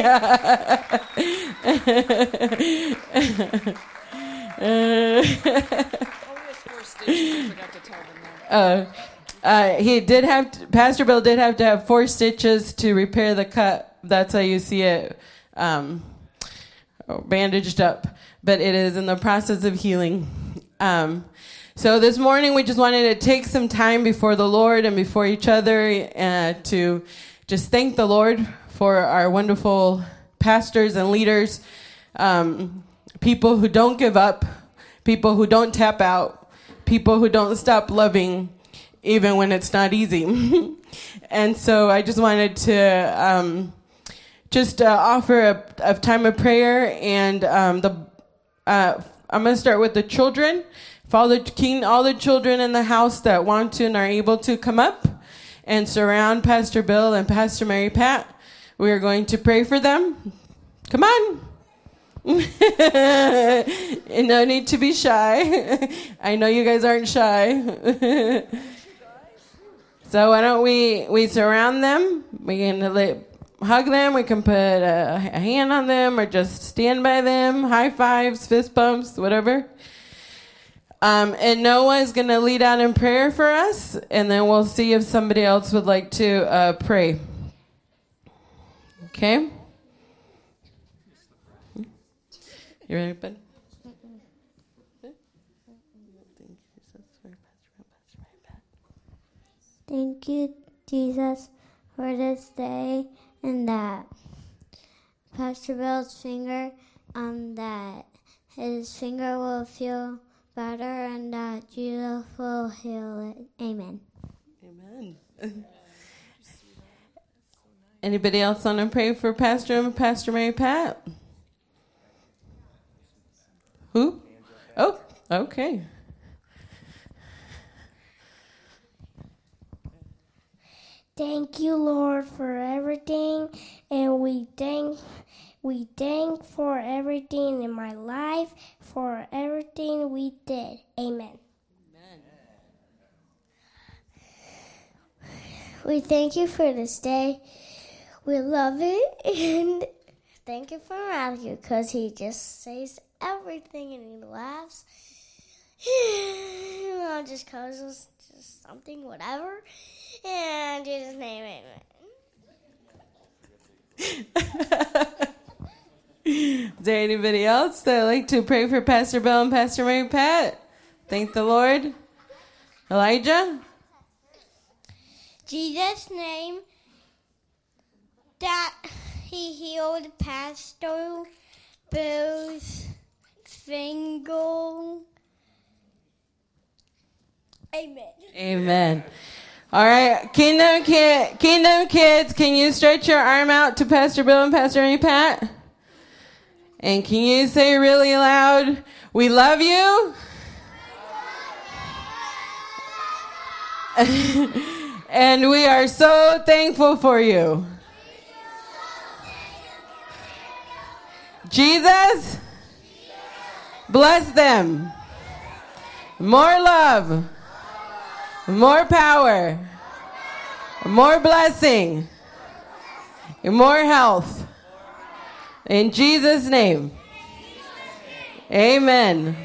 uh, uh, he did have to, Pastor Bill did have to have four stitches to repair the cut. That's how you see it um, bandaged up. But it is in the process of healing. Um, So this morning we just wanted to take some time before the Lord and before each other uh, to just thank the Lord for our wonderful pastors and leaders, um, people who don't give up, people who don't tap out, people who don't stop loving even when it's not easy. And so I just wanted to um, just uh, offer a, a time of prayer, and um, the uh, I'm going to start with the children. Father King, all the children in the house that want to and are able to come up and surround Pastor Bill and Pastor Mary Pat. We are going to pray for them. Come on. And no need to be shy. I know you guys aren't shy. So why don't we, we surround them. We can let, hug them. We can put a, a hand on them or just stand by them. High fives, fist bumps, whatever. Um, and Noah is going to lead out in prayer for us, and then we'll see if somebody else would like to uh, pray. Okay? You ready, bud? Thank you, Jesus, for this day, and that Pastor Bill's finger, um, that his finger will feel better, and that Jesus will heal it. Amen. Amen. Anybody else want to pray for Pastor and Pastor Mary Pat? Who? Oh, okay. Thank you, Lord, for everything, and we thank we thank for everything in my life, for everything we did. Amen. Amen. We thank you for this day. We love it, and thank you for Matthew, because he just says everything and he laughs. You know, just cause it's just something, whatever. In Jesus' name, amen. Is there anybody else that would like to pray for Pastor Bill and Pastor Mary Pat? Thank the Lord. Elijah? Jesus' name, that he healed Pastor Bill's finger. Amen. Amen. All right, Kingdom Kid, Kingdom Kids, can you stretch your arm out to Pastor Bill and Pastor Mary Pat? And can you say really loud, we love you? And we are so thankful for you. Jesus, bless them. More love, more power, more blessing, and more health. In Jesus' name, amen.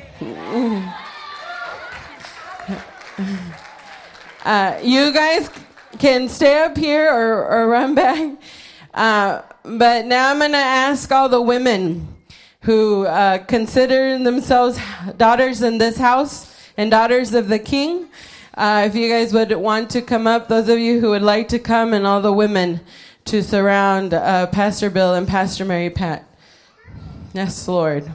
Uh, you guys can stay up here or, or run back. Uh, but now I'm going to ask all the women who uh, consider themselves daughters in this house and daughters of the King. Uh, if you guys would want to come up, those of you who would like to come, and all the women to surround uh, Pastor Bill and Pastor Mary Pat. Yes, Lord.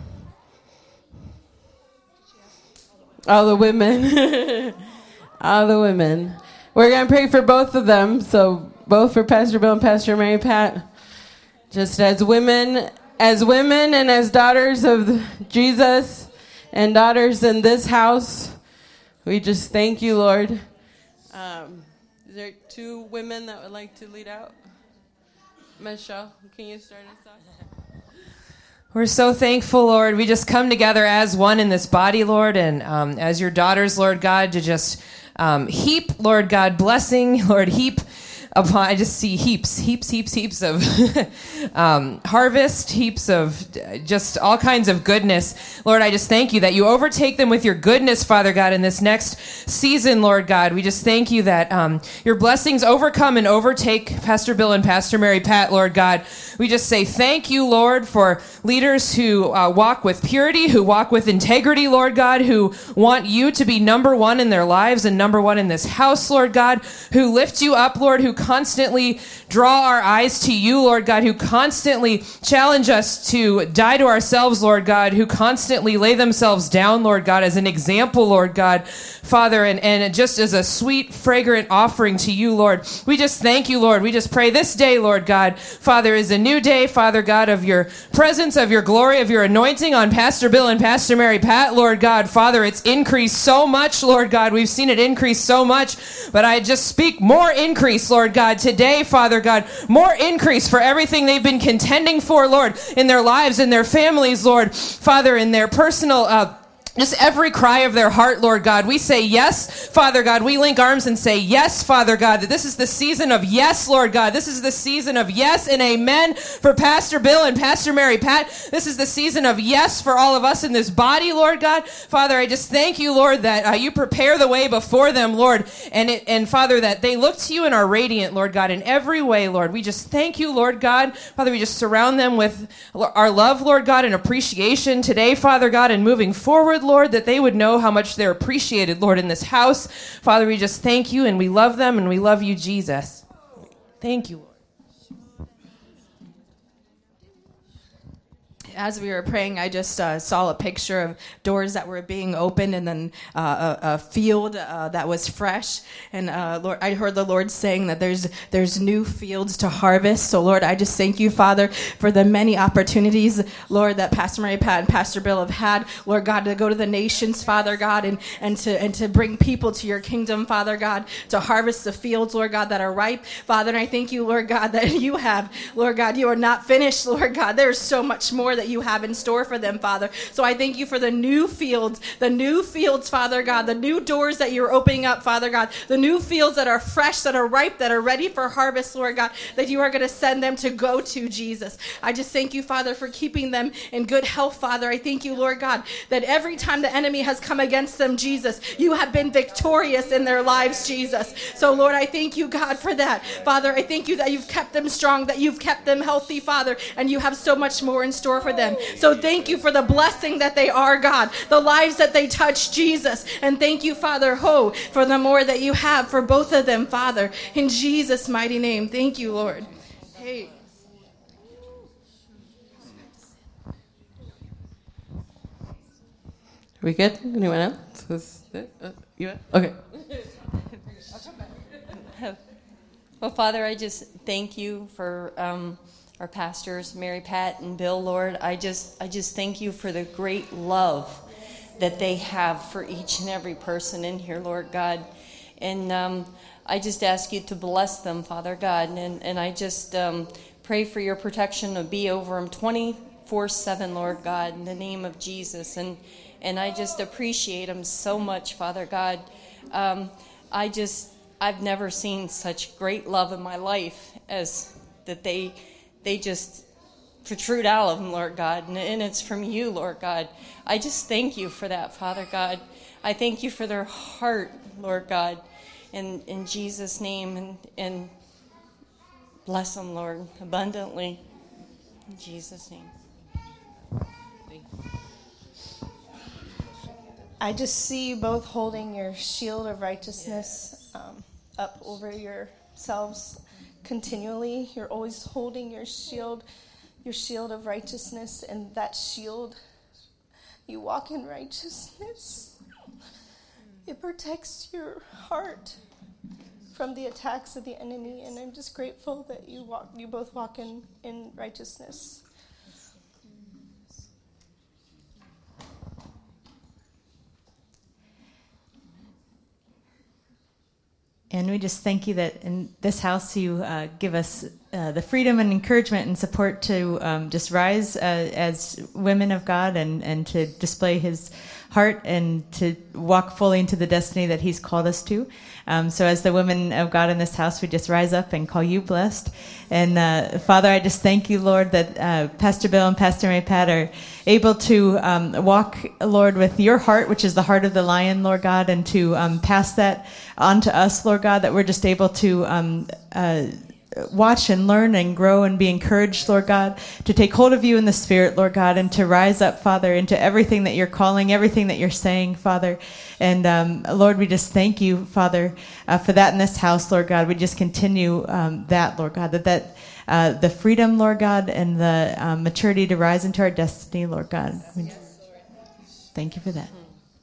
All the women. All the women. We're going to pray for both of them. So both for Pastor Bill and Pastor Mary Pat. Just as women, as women and as daughters of Jesus and daughters in this house, we just thank you, Lord. Um, is there two women that would like to lead out? Michelle, can you start us off? We're so thankful, Lord. We just come together as one in this body, Lord, and um, as your daughters, Lord God, to just um, heap, Lord God, blessing, Lord, heap upon, I just see heaps, heaps, heaps, heaps of um, harvest, heaps of just all kinds of goodness. Lord, I just thank you that you overtake them with your goodness, Father God, in this next season, Lord God. We just thank you that um, your blessings overcome and overtake Pastor Bill and Pastor Mary Pat, Lord God. We just say thank you, Lord, for leaders who uh, walk with purity, who walk with integrity, Lord God, who want you to be number one in their lives and number one in this house, Lord God, who lift you up, Lord, who constantly draw our eyes to you, Lord God, who constantly challenge us to die to ourselves, Lord God, who constantly lay themselves down, Lord God, as an example, Lord God, Father, and, and just as a sweet, fragrant offering to you, Lord. We just thank you, Lord. We just pray this day, Lord God, Father, is a new day, Father God, of your presence, of your glory, of your anointing on Pastor Bill and Pastor Mary Pat, Lord God. Father, it's increased so much, Lord God. We've seen it increase so much, but I just speak more increase, Lord God, today, Father God, more increase for everything they've been contending for, Lord, in their lives, in their families, Lord, Father, in their personal, uh, just every cry of their heart, Lord God. We say yes, Father God. We link arms and say yes, Father God, that this is the season of yes, Lord God. This is the season of yes and amen for Pastor Bill and Pastor Mary Pat. This is the season of yes for all of us in this body, Lord God. Father, I just thank you, Lord, that uh, you prepare the way before them, Lord, and it, and Father, that they look to you and are radiant, Lord God, in every way, Lord. We just thank you, Lord God. Father, we just surround them with our love, Lord God, and appreciation today, Father God, and moving forward, Lord, that they would know how much they're appreciated, Lord, in this house. Father, we just thank you, and we love them, and we love you, Jesus. Thank you, Lord. As we were praying, I just uh, saw a picture of doors that were being opened, and then uh, a, a field uh, that was fresh. And uh, Lord, I heard the Lord saying that there's there's new fields to harvest. So Lord, I just thank you, Father, for the many opportunities, Lord, that Pastor Mary Pat and Pastor Bill have had, Lord God, to go to the nations, Father God, and and to and to bring people to your kingdom, Father God, to harvest the fields, Lord God, that are ripe, Father. And I thank you, Lord God, that you have, Lord God, you are not finished, Lord God. There's so much more that you have in store for them, Father. So I thank you for the new fields, the new fields, Father God, the new doors that you're opening up, Father God, the new fields that are fresh, that are ripe, that are ready for harvest, Lord God, that you are going to send them to go to, Jesus. I just thank you, Father, for keeping them in good health, Father. I thank you, Lord God, that every time the enemy has come against them, Jesus, you have been victorious in their lives, Jesus. So, Lord, I thank you, God, for that. Father, I thank you that you've kept them strong, that you've kept them healthy, Father, and you have so much more in store for them. So thank you for the blessing that they are, God, the lives that they touch, Jesus. And thank you, Father, ho, for the more that you have for both of them, Father, in Jesus' mighty name. Thank you, Lord. Hey. We good? Anyone else? Is it, uh, you okay. Well, Father, I just thank you for um, our pastors, Mary Pat and Bill, Lord. I just, I just thank you for the great love that they have for each and every person in here, Lord God. And um, I just ask you to bless them, Father God. And, and I just um, pray for your protection to be over them twenty-four seven, Lord God, in the name of Jesus. And and I just appreciate them so much, Father God. Um, I just, I've never seen such great love in my life as that they, they just protrude out of them, Lord God, and, and it's from you, Lord God. I just thank you for that, Father God. I thank you for their heart, Lord God, in, in Jesus' name, and, and bless them, Lord, abundantly. In Jesus' name. I just see you both holding your shield of righteousness um, up over yourselves continually. You're always holding your shield your shield of righteousness, and that shield, you walk in righteousness. It protects your heart from the attacks of the enemy, and I'm just grateful that you walk, you both walk in, in righteousness. And we just thank you that in this house you uh, give us uh, the freedom and encouragement and support to um, just rise uh, as women of God and, and to display his heart and to walk fully into the destiny that he's called us to. Um, so as the women of God in this house, we just rise up and call you blessed. And uh, Father, I just thank you, Lord, that uh, Pastor Bill and Pastor Mary Pat are able to um, walk, Lord, with your heart, which is the heart of the lion, Lord God, and to um, pass that on to us, Lord God, that we're just able to um, uh, watch and learn and grow and be encouraged, Lord God, to take hold of you in the Spirit, Lord God, and to rise up, Father, into everything that you're calling, everything that you're saying, Father. And um, Lord, we just thank you, Father, uh, for that in this house, Lord God. We just continue um, that, Lord God, that that uh, the freedom, Lord God, and the um, maturity to rise into our destiny, Lord God. We thank you for that.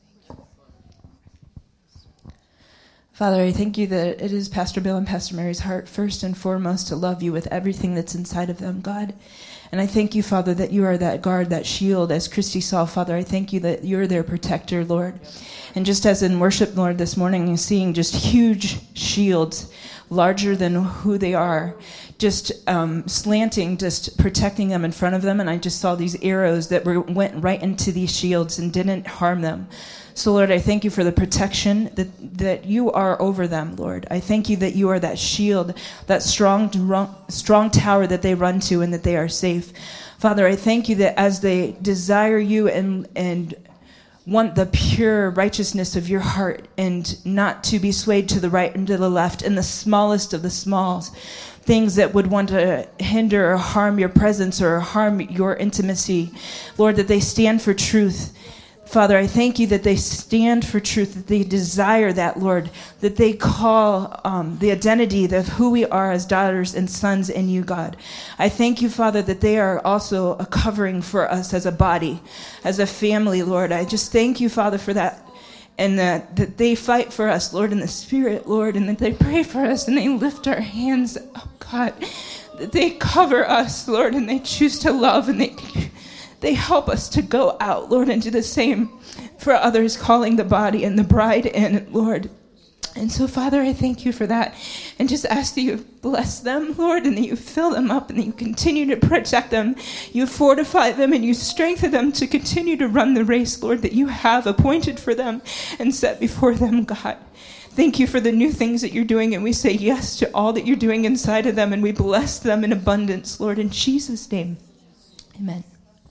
Father, I thank you that it is Pastor Bill and Pastor Mary's heart, first and foremost, to love you with everything that's inside of them, God. And I thank you, Father, that you are that guard, that shield. As Christy saw, Father, I thank you that you're their protector, Lord. And just as in worship, Lord, this morning, you're seeing just huge shields, larger than who they are, just um, slanting, just protecting them in front of them. And I just saw these arrows that were, went right into these shields and didn't harm them. So, Lord, I thank you for the protection that, that you are over them, Lord. I thank you that you are that shield, that strong, strong tower that they run to and that they are safe. Father, I thank you that as they desire you and and want the pure righteousness of your heart and not to be swayed to the right and to the left in the smallest of the smalls, things that would want to hinder or harm your presence or harm your intimacy, Lord, that they stand for truth. Father, I thank you that they stand for truth, that they desire that, Lord, that they call um, the identity of who we are as daughters and sons in you, God. I thank you, Father, that they are also a covering for us as a body, as a family, Lord. I just thank you, Father, for that, and that, that they fight for us, Lord, in the Spirit, Lord, and that they pray for us and they lift our hands, oh God, that they cover us, Lord, and they choose to love and they... They help us to go out, Lord, and do the same for others, calling the body and the bride in, Lord. And so, Father, I thank you for that. And just ask that you bless them, Lord, and that you fill them up and that you continue to protect them. You fortify them and you strengthen them to continue to run the race, Lord, that you have appointed for them and set before them, God. Thank you for the new things that you're doing, and we say yes to all that you're doing inside of them, and we bless them in abundance, Lord, in Jesus' name. Amen.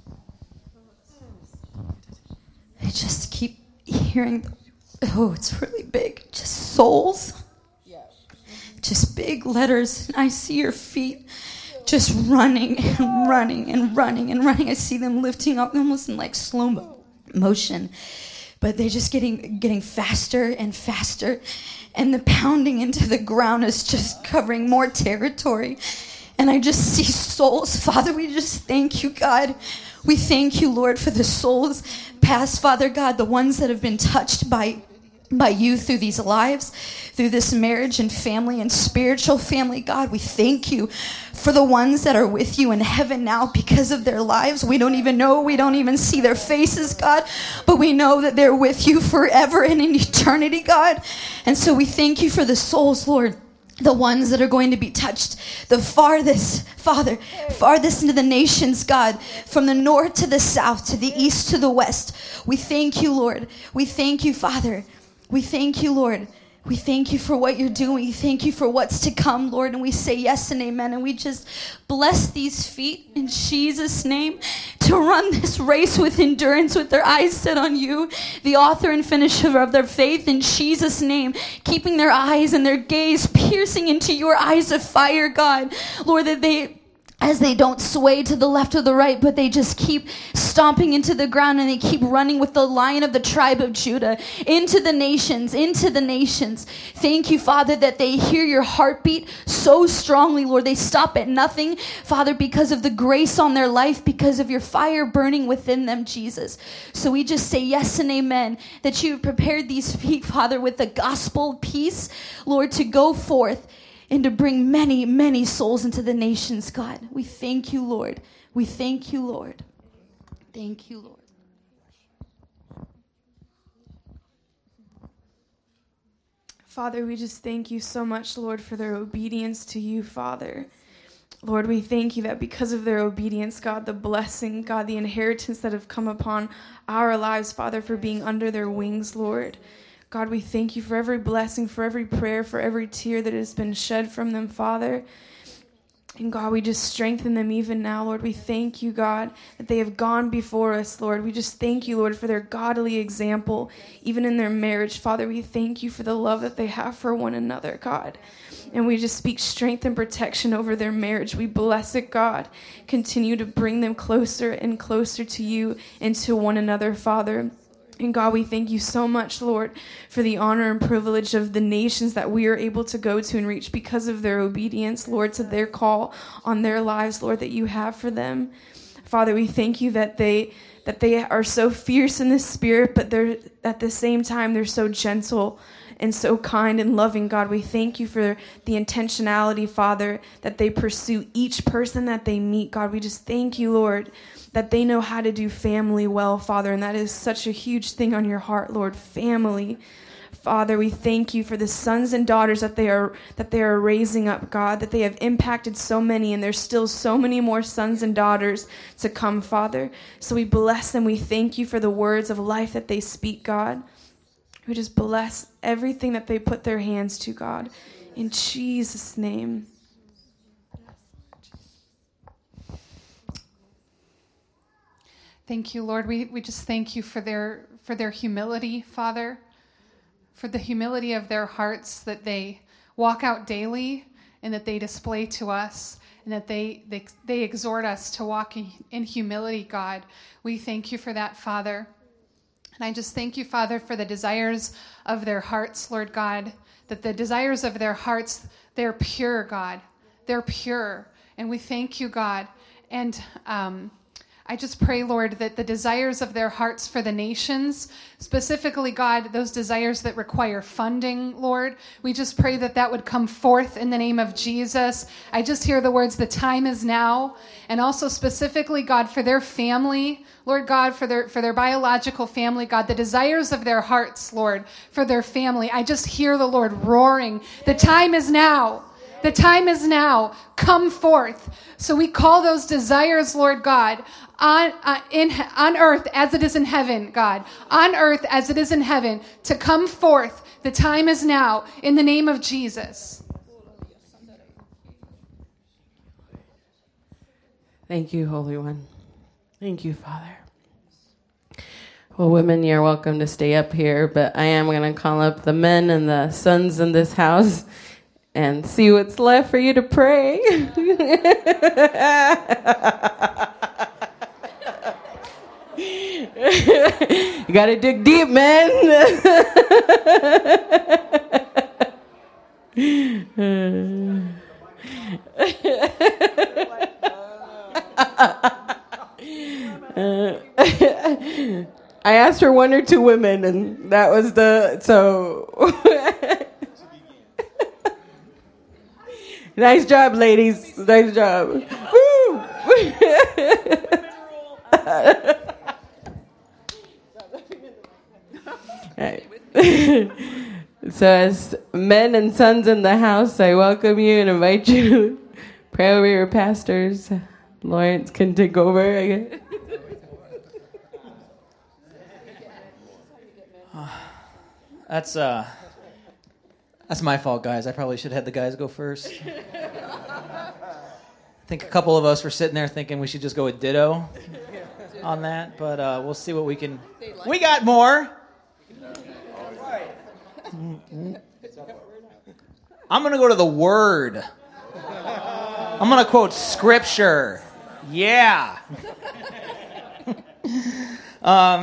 I just keep hearing, oh, it's really big, just souls, just big letters, and I see your feet just running and running and running and running. I see them lifting up almost in like slow motion, but they're just getting getting faster and faster, and the pounding into the ground is just covering more territory, and I just see souls. Father, we just thank you, God. We thank you, Lord, for the souls past, Father God, the ones that have been touched by by you through these lives, through this marriage and family and spiritual family. God, we thank you for the ones that are with you in heaven now because of their lives. We don't even know, we don't even see their faces, God, but we know that they're with you forever and in eternity, God. And so we thank you for the souls, Lord, the ones that are going to be touched the farthest, Father, farthest into the nations, God, from the north to the south, to the east to the west. We thank you, Lord. We thank you, Father. We thank you, Lord. We thank you for what you're doing. We thank you for what's to come, Lord. And we say yes and amen. And we just bless these feet in Jesus' name to run this race with endurance, with their eyes set on you, the author and finisher of their faith, in Jesus' name, keeping their eyes and their gaze piercing into your eyes of fire, God. Lord, that they, as they don't sway to the left or the right, but they just keep stomping into the ground and they keep running with the Lion of the tribe of Judah into the nations, into the nations. Thank you, Father, that they hear your heartbeat so strongly, Lord. They stop at nothing, Father, because of the grace on their life, because of your fire burning within them, Jesus. So we just say yes and amen, that you have prepared these feet, Father, with the gospel peace, Lord, to go forth and to bring many, many souls into the nations, God. We thank you, Lord. We thank you, Lord. Thank you, Lord. Father, we just thank you so much, Lord, for their obedience to you, Father. Lord, we thank you that because of their obedience, God, the blessing, God, the inheritance that have come upon our lives, Father, for being under their wings, Lord. God, we thank you for every blessing, for every prayer, for every tear that has been shed from them, Father. And God, we just strengthen them even now, Lord. We thank you, God, that they have gone before us, Lord. We just thank you, Lord, for their godly example, even in their marriage. Father, we thank you for the love that they have for one another, God. And we just speak strength and protection over their marriage. We bless it, God. Continue to bring them closer and closer to you and to one another, Father. And God, we thank you so much, Lord, for the honor and privilege of the nations that we are able to go to and reach because of their obedience, Lord, to their call on their lives, Lord, that you have for them. Father, we thank you that they that they are so fierce in the spirit, but they're at the same time they're so gentle and so kind and loving. God, we thank you for the intentionality, Father, that they pursue each person that they meet. God, we just thank you, Lord, that they know how to do family well, Father, and that is such a huge thing on your heart, Lord, family. Father, we thank you for the sons and daughters that they are that they are raising up, God, that they have impacted so many, and there's still so many more sons and daughters to come, Father. So we bless them. We thank you for the words of life that they speak, God. We just bless everything that they put their hands to, God, in Jesus' name. Thank you, Lord. We we just thank you for their for their humility, Father, for the humility of their hearts that they walk out daily and that they display to us, and that they they, they exhort us to walk in, in humility, God. We thank you for that, Father. And I just thank you, Father, for the desires of their hearts, Lord God, that the desires of their hearts, they're pure, God. They're pure. And we thank you, God. And um I just pray, Lord, that the desires of their hearts for the nations, specifically, God, those desires that require funding, Lord, we just pray that that would come forth in the name of Jesus. I just hear the words, the time is now. And also specifically, God, for their family, Lord God, for their for their biological family, God, the desires of their hearts, Lord, for their family. I just hear the Lord roaring, the time is now. The time is now. Come forth. So we call those desires, Lord God, on uh, in on earth as it is in heaven, God. On earth as it is in heaven, to come forth. The time is now, in the name of Jesus. Thank you, Holy One. Thank you, Father. Well, women, you're welcome to stay up here, but I am going to call up the men and the sons in this house and see what's left for you to pray. You got to dig deep, man. I asked for one or two women, and that was the, so. Nice job, ladies. Nice job. Woo! Right. So as men and sons in the house, I welcome you and invite you to pray over your pastors. Lawrence can take over, I guess. That's uh, that's my fault, guys. I probably should have had the guys go first. I think a couple of us were sitting there thinking we should just go with ditto on that, but uh, we'll see what we can. We got more. I'm going to go to the Word. I'm going to quote Scripture. Yeah. um.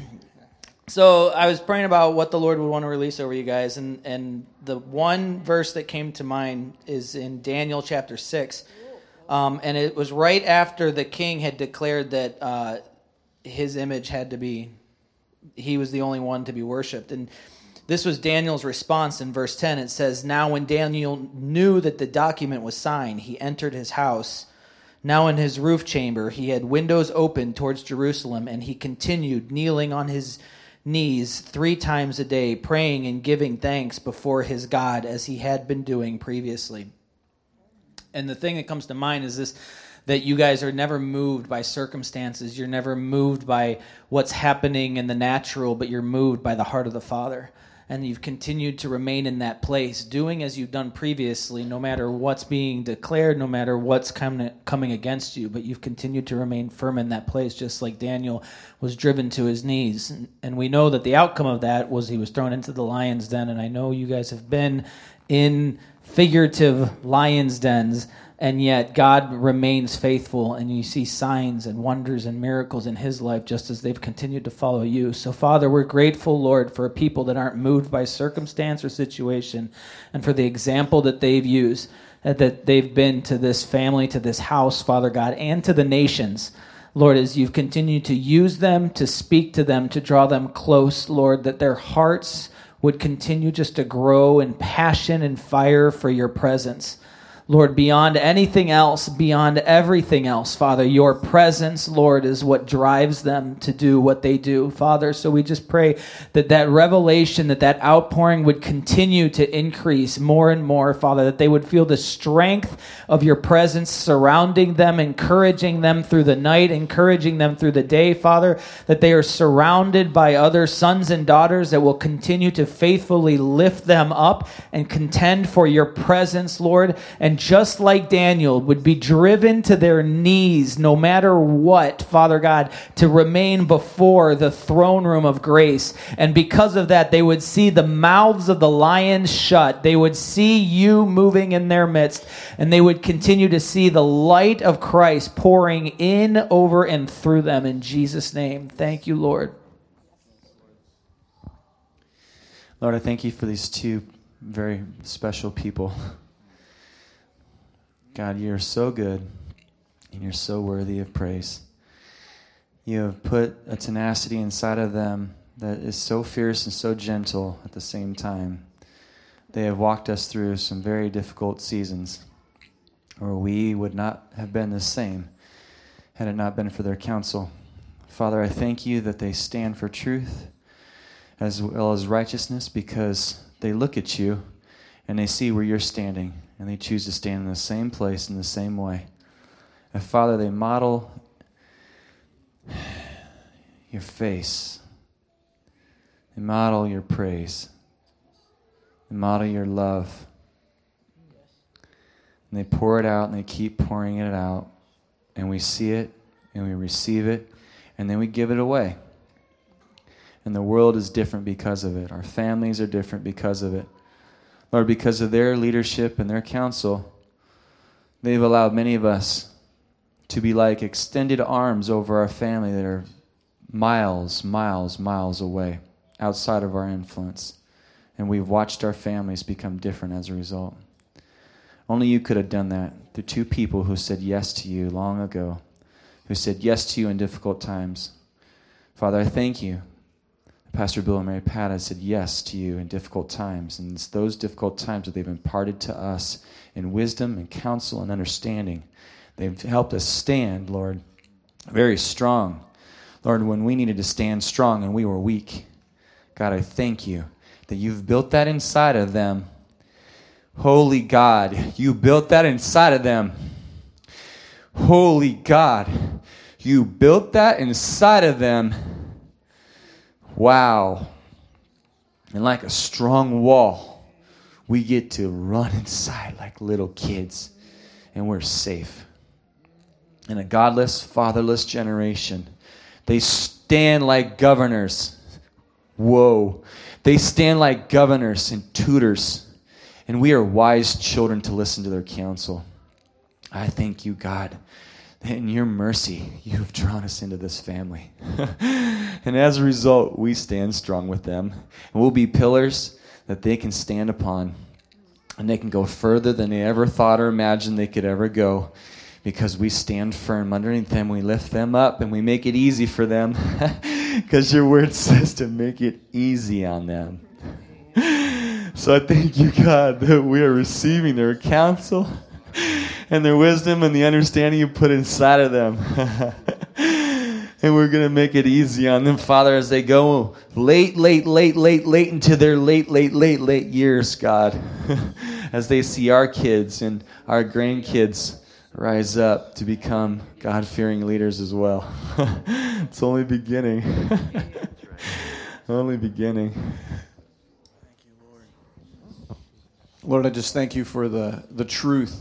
So I was praying about what the Lord would want to release over you guys, and, and the one verse that came to mind is in Daniel chapter six, um, and it was right after the king had declared that uh, his image had to be, he was the only one to be worshipped, and this was Daniel's response in verse ten. It says, "Now when Daniel knew that the document was signed, he entered his house. Now in his roof chamber he had windows open towards Jerusalem, and he continued kneeling on his knees three times a day, praying and giving thanks before his God as he had been doing previously." And the thing that comes to mind is this, that you guys are never moved by circumstances. You're never moved by what's happening in the natural, but you're moved by the heart of the Father. And you've continued to remain in that place, doing as you've done previously, no matter what's being declared, no matter what's coming coming against you. But you've continued to remain firm in that place, just like Daniel was driven to his knees. And, and we know that the outcome of that was he was thrown into the lion's den. And I know you guys have been in figurative lion's dens, and yet God remains faithful, and you see signs and wonders and miracles in his life just as they've continued to follow you. So, Father, we're grateful, Lord, for people that aren't moved by circumstance or situation, and for the example that they've used, that they've been to this family, to this house, Father God, and to the nations. Lord, as you've continued to use them, to speak to them, to draw them close, Lord, that their hearts would continue just to grow in passion and fire for your presence. Lord, beyond anything else, beyond everything else, Father, your presence, Lord, is what drives them to do what they do, Father. So we just pray that that revelation, that that outpouring would continue to increase more and more, Father, that they would feel the strength of your presence surrounding them, encouraging them through the night, encouraging them through the day, Father, that they are surrounded by other sons and daughters that will continue to faithfully lift them up and contend for your presence, Lord, and just like Daniel, would be driven to their knees no matter what, Father God, to remain before the throne room of grace. And because of that, they would see the mouths of the lions shut. They would see you moving in their midst, and they would continue to see the light of Christ pouring in, over, and through them. In Jesus' name, thank you, Lord. Lord, I thank you for these two very special people. God, you're so good, and you're so worthy of praise. You have put a tenacity inside of them that is so fierce and so gentle at the same time. They have walked us through some very difficult seasons, or we would not have been the same had it not been for their counsel. Father, I thank you that they stand for truth as well as righteousness, because they look at you and they see where you're standing, and they choose to stand in the same place in the same way. And Father, they model your face. They model your praise. They model your love. And they pour it out, and they keep pouring it out. And we see it, and we receive it, and then we give it away. And the world is different because of it. Our families are different because of it. Lord, because of their leadership and their counsel, they've allowed many of us to be like extended arms over our family that are miles, miles, miles away, outside of our influence. And we've watched our families become different as a result. Only you could have done that through two people who said yes to you long ago, who said yes to you in difficult times. Father, I thank you. Pastor Bill and Mary Pat has said yes to you in difficult times. And it's those difficult times that they've imparted to us in wisdom and counsel and understanding. They've helped us stand, Lord, very strong. Lord, when we needed to stand strong and we were weak, God, I thank you that you've built that inside of them. Holy God, you built that inside of them. Holy God, you built that inside of them. Wow. And like a strong wall, we get to run inside like little kids, and we're safe. In a godless, fatherless generation, they stand like governors. Whoa. They stand like governors and tutors, and we are wise children to listen to their counsel. I thank you, God, that in your mercy, you've drawn us into this family. And as a result, we stand strong with them. And we'll be pillars that they can stand upon. And they can go further than they ever thought or imagined they could ever go. Because we stand firm underneath them. We lift them up and we make it easy for them. Because your word says to make it easy on them. So I thank you, God, that we are receiving their counsel and their wisdom and the understanding you put inside of them. And we're going to make it easy on them, Father, as they go late, late, late, late, late into their late, late, late, late years, God. As they see our kids and our grandkids rise up to become God-fearing leaders as well. It's only beginning. Only beginning. Lord, I just thank you for the, the truth,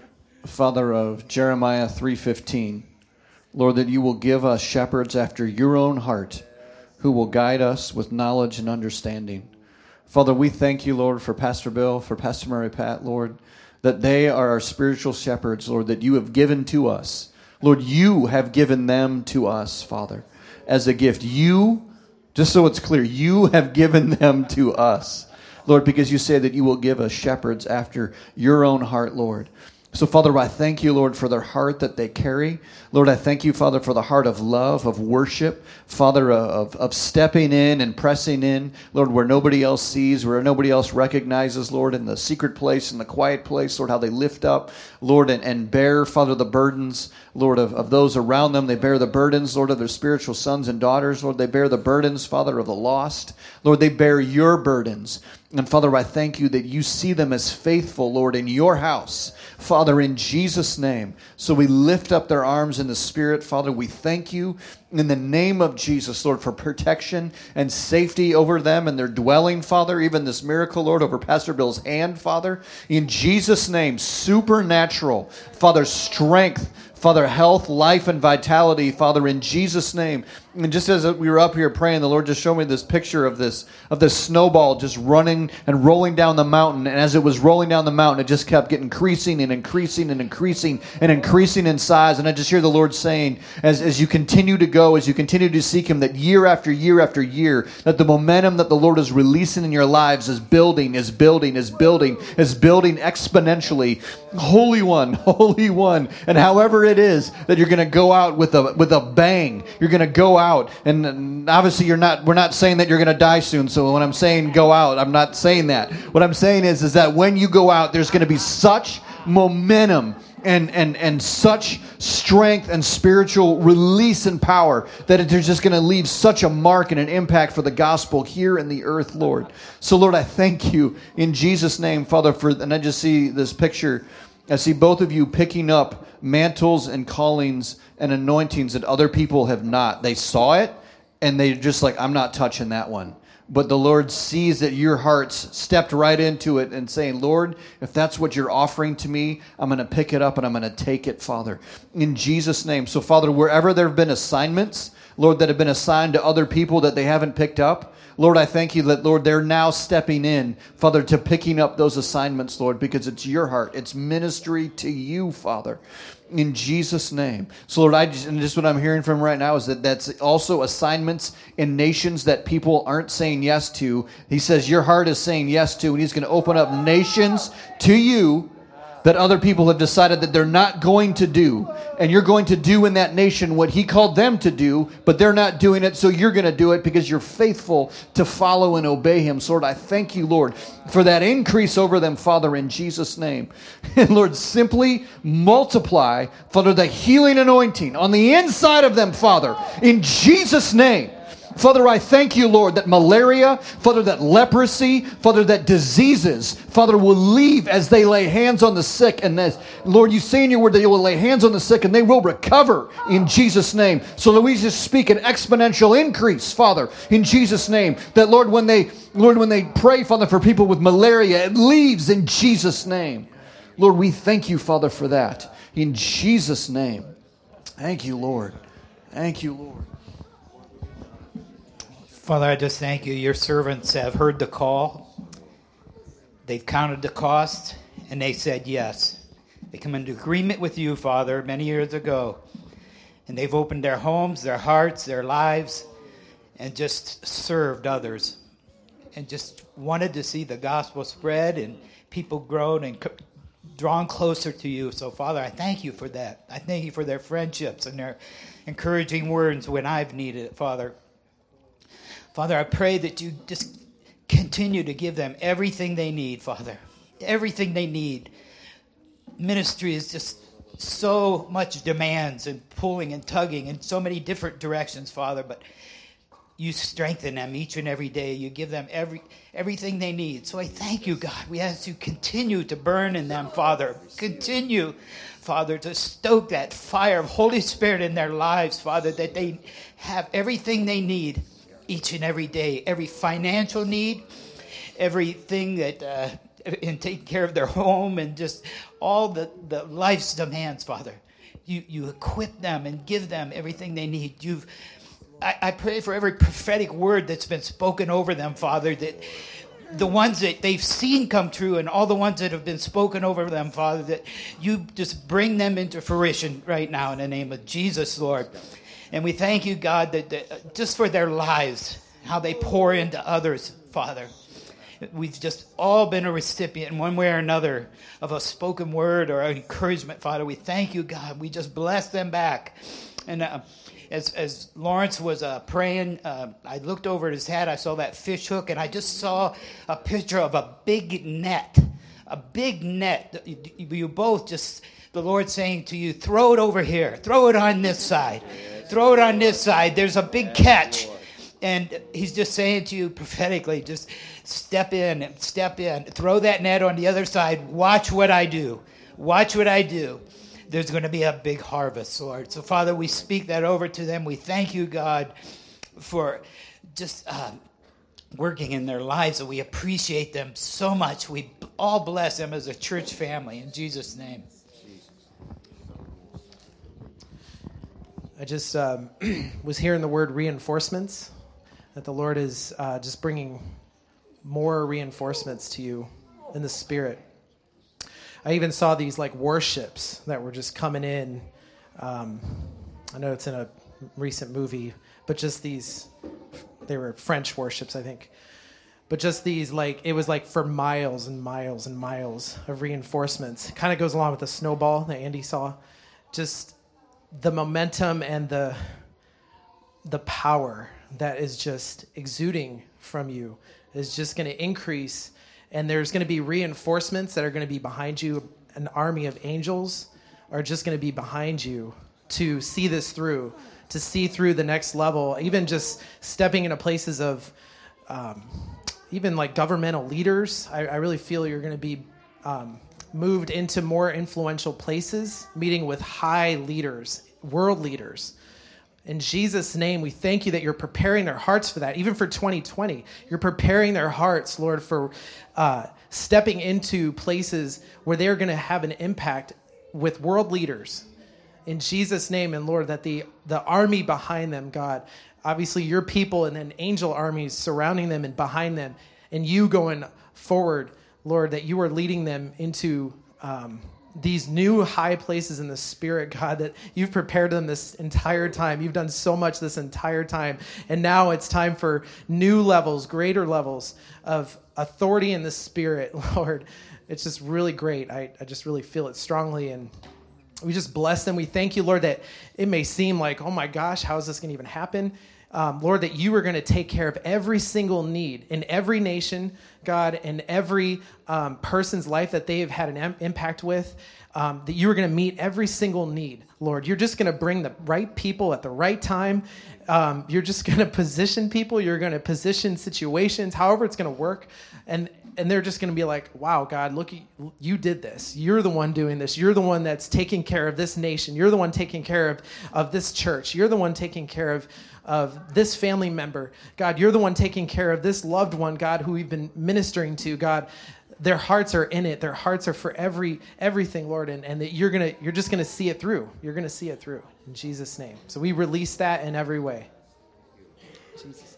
Father, of Jeremiah three fifteen. Lord, that you will give us shepherds after your own heart who will guide us with knowledge and understanding. Father, we thank you, Lord, for Pastor Bill, for Pastor Mary Pat, Lord, that they are our spiritual shepherds, Lord, that you have given to us. Lord, you have given them to us, Father, as a gift. You, just so it's clear, you have given them to us, Lord, because you say that you will give us shepherds after your own heart, Lord. So, Father, I thank you, Lord, for their heart that they carry. Lord, I thank you, Father, for the heart of love, of worship, Father, of, of stepping in and pressing in, Lord, where nobody else sees, where nobody else recognizes, Lord, in the secret place, in the quiet place, Lord, how they lift up, Lord, and, and bear, Father, the burdens, Lord, of, of those around them. They bear the burdens, Lord, of their spiritual sons and daughters. Lord, they bear the burdens, Father, of the lost. Lord, they bear your burdens. And, Father, I thank you that you see them as faithful, Lord, in your house. Father, in Jesus' name. So we lift up their arms in the Spirit. Father, we thank you in the name of Jesus, Lord, for protection and safety over them and their dwelling, Father. Even this miracle, Lord, over Pastor Bill's hand, Father. In Jesus' name, supernatural, Father, strength, Father, health, life, and vitality, Father, in Jesus' name. And just as we were up here praying, the Lord just showed me this picture of this of this snowball just running and rolling down the mountain. And as it was rolling down the mountain, it just kept getting increasing and increasing and increasing and increasing in size. And I just hear the Lord saying, as, as you continue to go, as you continue to seek Him, that year after year after year, that the momentum that the Lord is releasing in your lives is building, is building, is building, is building exponentially. Holy One, Holy One. And however it is that you're going to go out with a with a bang, you're going to go out. out and obviously you're not we're not saying that you're going to die soon, so when I'm saying go out, I'm not saying that. What I'm saying is is that when you go out, there's going to be such momentum and and and such strength and spiritual release and power that it, they're just going to leave such a mark and an impact for the gospel here in the earth, Lord. So Lord, I thank you in Jesus' name, Father, for and I just see this picture. I see both of you picking up mantles and callings and anointings that other people have not. They saw it, and they're just like, I'm not touching that one. But the Lord sees that your hearts stepped right into it and saying, Lord, if that's what you're offering to me, I'm going to pick it up and I'm going to take it, Father, in Jesus' name. So, Father, wherever there have been assignments, Lord, that have been assigned to other people that they haven't picked up, Lord, I thank you that, Lord, they're now stepping in, Father, to picking up those assignments, Lord, because it's your heart. It's ministry to you, Father, in Jesus' name. So, Lord, I just, and just what I'm hearing from right now is that that's also assignments in nations that people aren't saying yes to. He says your heart is saying yes to, and He's going to open up nations to you that other people have decided that they're not going to do. And you're going to do in that nation what he called them to do, but they're not doing it, so you're going to do it because you're faithful to follow and obey him. So Lord, I thank you, Lord, for that increase over them, Father, in Jesus' name. And Lord, simply multiply, Father, the healing anointing on the inside of them, Father, in Jesus' name. Father, I thank you, Lord, that malaria, Father, that leprosy, Father, that diseases, Father, will leave as they lay hands on the sick. And as, Lord, you say in your word that you will lay hands on the sick and they will recover in Jesus' name. So Lord, we just speak an exponential increase, Father, in Jesus' name. That, Lord, when they, Lord, when they pray, Father, for people with malaria, it leaves in Jesus' name. Lord, we thank you, Father, for that. In Jesus' name. Thank you, Lord. Thank you, Lord. Father, I just thank you. Your servants have heard the call. They've counted the cost, and they said yes. They come into agreement with you, Father, many years ago. And they've opened their homes, their hearts, their lives, and just served others. And just wanted to see the gospel spread and people grown and drawn closer to you. So, Father, I thank you for that. I thank you for their friendships and their encouraging words when I've needed it, Father. Father, I pray that you just continue to give them everything they need, Father. Everything they need. Ministry is just so much demands and pulling and tugging in so many different directions, Father. But you strengthen them each and every day. You give them every everything they need. So I thank you, God. We ask you continue to burn in them, Father. Continue, Father, to stoke that fire of Holy Spirit in their lives, Father, that they have everything they need each and every day, every financial need, everything that, uh, and take care of their home and just all the, the life's demands, Father. You you equip them and give them everything they need. You've, I, I pray for every prophetic word that's been spoken over them, Father, that the ones that they've seen come true and all the ones that have been spoken over them, Father, that you just bring them into fruition right now in the name of Jesus, Lord. And we thank you, God, that, that just for their lives, how they pour into others, Father. We've just all been a recipient in one way or another of a spoken word or an encouragement, Father. We thank you, God. We just bless them back. And uh, as as Lawrence was uh, praying, uh, I looked over at his head. I saw that fish hook, and I just saw a picture of a big net, a big net. You, you both just, the Lord saying to you, throw it over here. Throw it on this side. Throw it on this side. There's a big catch. And he's just saying to you prophetically, just step in, step in. Throw that net on the other side. Watch what I do. Watch what I do. There's going to be a big harvest, Lord. So, Father, we speak that over to them. We thank you, God, for just uh, working in their lives. And we appreciate them so much. We all bless them as a church family. In Jesus' name. I just um, was hearing the word reinforcements, that the Lord is uh, just bringing more reinforcements to you in the Spirit. I even saw these like warships that were just coming in. Um, I know it's in a recent movie, but just these, they were French warships, I think. But just these, like, it was like for miles and miles and miles of reinforcements. It kind of goes along with the snowball that Andy saw. Just the momentum and the the power that is just exuding from you is just going to increase, and there's going to be reinforcements that are going to be behind you. An army of angels are just going to be behind you to see this through, to see through the next level, even just stepping into places of um, even like governmental leaders. I, I really feel you're going to be um, moved into more influential places, meeting with high leaders, world leaders. In Jesus' name, we thank you that you're preparing their hearts for that, even for twenty twenty. You're preparing their hearts, Lord, for uh, stepping into places where they're going to have an impact with world leaders. In Jesus' name, and Lord, that the, the army behind them, God, obviously your people and then angel armies surrounding them and behind them, and you going forward, Lord, that you are leading them into um, these new high places in the Spirit, God, that you've prepared them this entire time. You've done so much this entire time. And now it's time for new levels, greater levels of authority in the Spirit, Lord. it's just really great. I, I just really feel it strongly, and we just bless them. We thank you, Lord, that it may seem like, oh my gosh, how is this going to even happen? Um, Lord, that you are going to take care of every single need in every nation, God, and every um, person's life that they have had an im- impact with, um, that you are going to meet every single need, Lord. You're just going to bring the right people at the right time. Um, you're just going to position people. You're going to position situations, however it's going to work. And And they're just going to be like, wow, God, look, you did this. You're the one doing this. You're the one that's taking care of this nation. You're the one taking care of, of this church. You're the one taking care of, of this family member. God, you're the one taking care of this loved one, God, who we've been ministering to. God, their hearts are in it. Their hearts are for every everything, Lord, and, and that you're gonna you're just gonna see it through. You're gonna see it through in Jesus' name. So we release that in every way. In Jesus'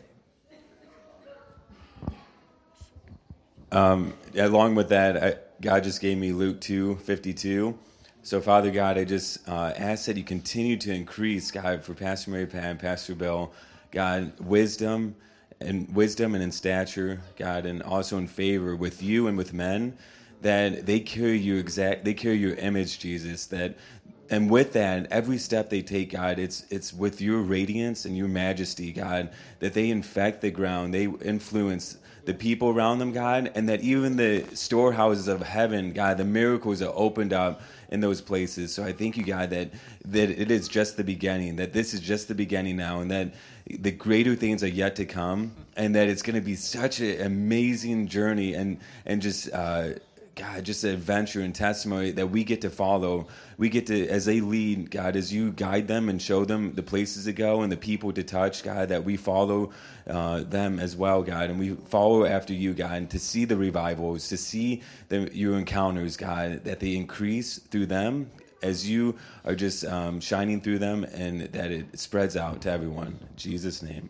name. Um, along with that, I, God just gave me Luke two fifty-two. So, Father God, I just uh, ask that you continue to increase, God, for Pastor Mary Pat and Pastor Bill, God, wisdom and wisdom and in stature, God, and also in favor with you and with men, that they carry you exact, they carry your image, Jesus, that. And with that, every step they take, God, it's it's with your radiance and your majesty, God, that they infect the ground, they influence the people around them, God, and that even the storehouses of heaven, God, the miracles are opened up in those places. So I thank you, God, that that it is just the beginning, that this is just the beginning now, and that the greater things are yet to come, and that it's going to be such an amazing journey and and just. Uh, God, just an adventure and testimony that we get to follow. We get to, as they lead, God, as you guide them and show them the places to go and the people to touch, God, that we follow uh, them as well, God, and we follow after you, God, and to see the revivals, to see the, your encounters, God, that they increase through them as you are just um, shining through them, and that it spreads out to everyone. In Jesus' name.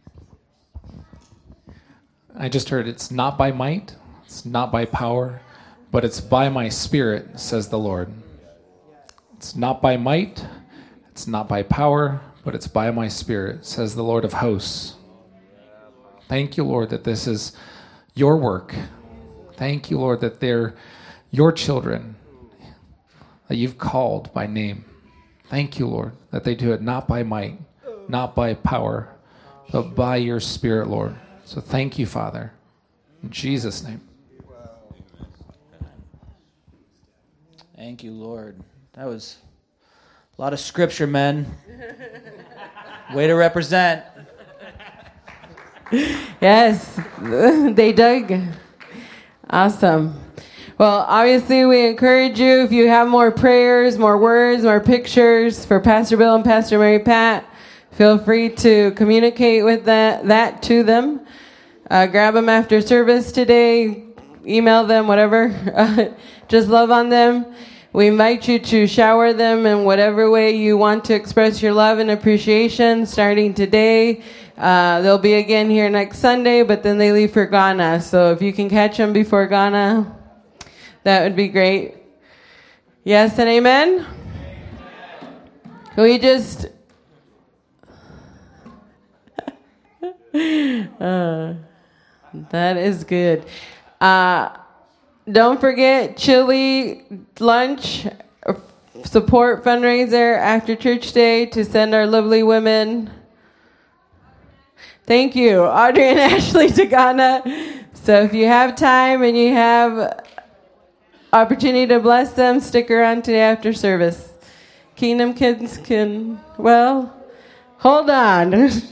I just heard it's not by might, it's not by power, but it's by my Spirit, says the Lord. It's not by might, it's not by power, but it's by my Spirit, says the Lord of hosts. Thank you, Lord, that this is your work. Thank you, Lord, that they're your children, that you've called by name. Thank you, Lord, that they do it not by might, not by power, but by your Spirit, Lord. So thank you, Father. In Jesus' name. Thank you, Lord. That was a lot of scripture, men. Way to represent. Yes, they dug. Awesome. Well, obviously, we encourage you, if you have more prayers, more words, more pictures for Pastor Bill and Pastor Mary Pat, feel free to communicate with that, that to them. Uh, grab them after service today, email them, whatever. Just love on them. We invite you to shower them in whatever way you want to express your love and appreciation starting today. Uh, they'll be again here next Sunday, but then they leave for Ghana. So if you can catch them before Ghana, that would be great. Yes and amen? Can we just... uh, that is good. Uh, don't forget chili lunch support fundraiser after church day to send our lovely women. Thank you, Audrey and Ashley, to Ghana. So if you have time and you have opportunity to bless them, stick around today after service. Kingdom kids can, well, hold on.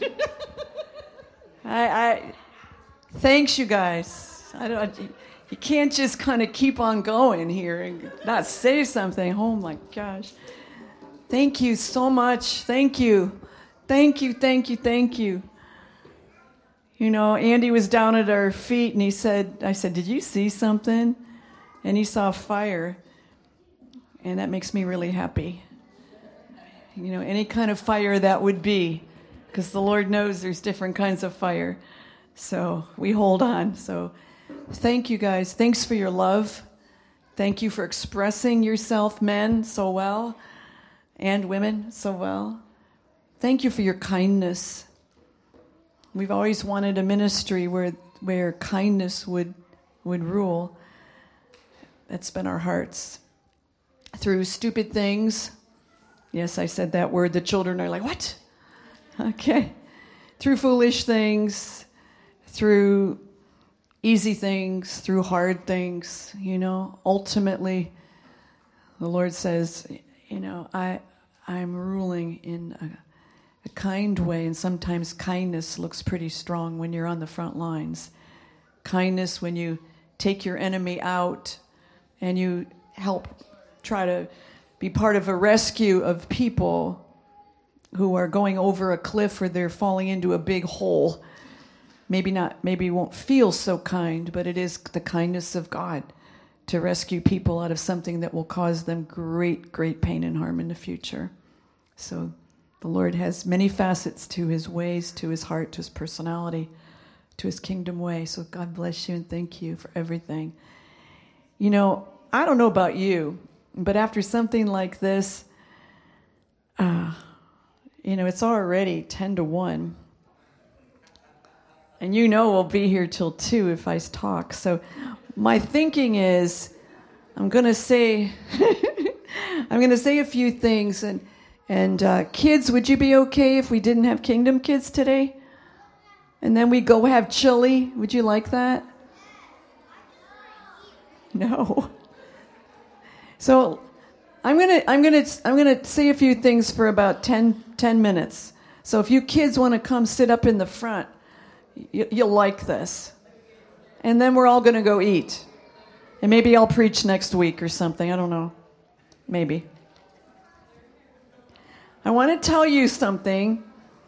I, I, thanks, you guys. I don't. You can't just kind of keep on going here and not say something. Oh my gosh! Thank you so much. Thank you, thank you, thank you, thank you. You know, Andy was down at our feet, and he said, "I said, did you see something?" And he saw fire, and that makes me really happy. You know, any kind of fire that would be. Because the Lord knows there's different kinds of fire. So we hold on. So thank you guys. Thanks for your love. Thank you for expressing yourself, men, so well, and women so well. Thank you for your kindness. We've always wanted a ministry where where kindness would would rule. That's been our hearts. Through stupid things. Yes, I said that word. The children are like, what? Okay. Through foolish things, through easy things, through hard things, you know. Ultimately, the Lord says, you know, I, I'm ruling in a, a kind way, and sometimes kindness looks pretty strong when you're on the front lines. Kindness when you take your enemy out and you help try to be part of a rescue of people who are going over a cliff or they're falling into a big hole. Maybe not, maybe won't feel so kind, but it is the kindness of God to rescue people out of something that will cause them great, great pain and harm in the future. So the Lord has many facets to his ways, to his heart, to his personality, to his kingdom way. So God bless you and thank you for everything. You know, I don't know about you, but after something like this, uh, you know, it's already ten to one. And you know we'll be here till two if I talk. So my thinking is I'm going to say I'm going to say a few things. And, and uh, kids, would you be okay if we didn't have Kingdom Kids today? And then we go have chili. Would you like that? No. So I'm gonna I'm gonna I'm gonna say a few things for about ten, ten minutes. So if you kids want to come sit up in the front, you, you'll like this. And then we're all gonna go eat. And maybe I'll preach next week or something. I don't know. Maybe. I want to tell you something.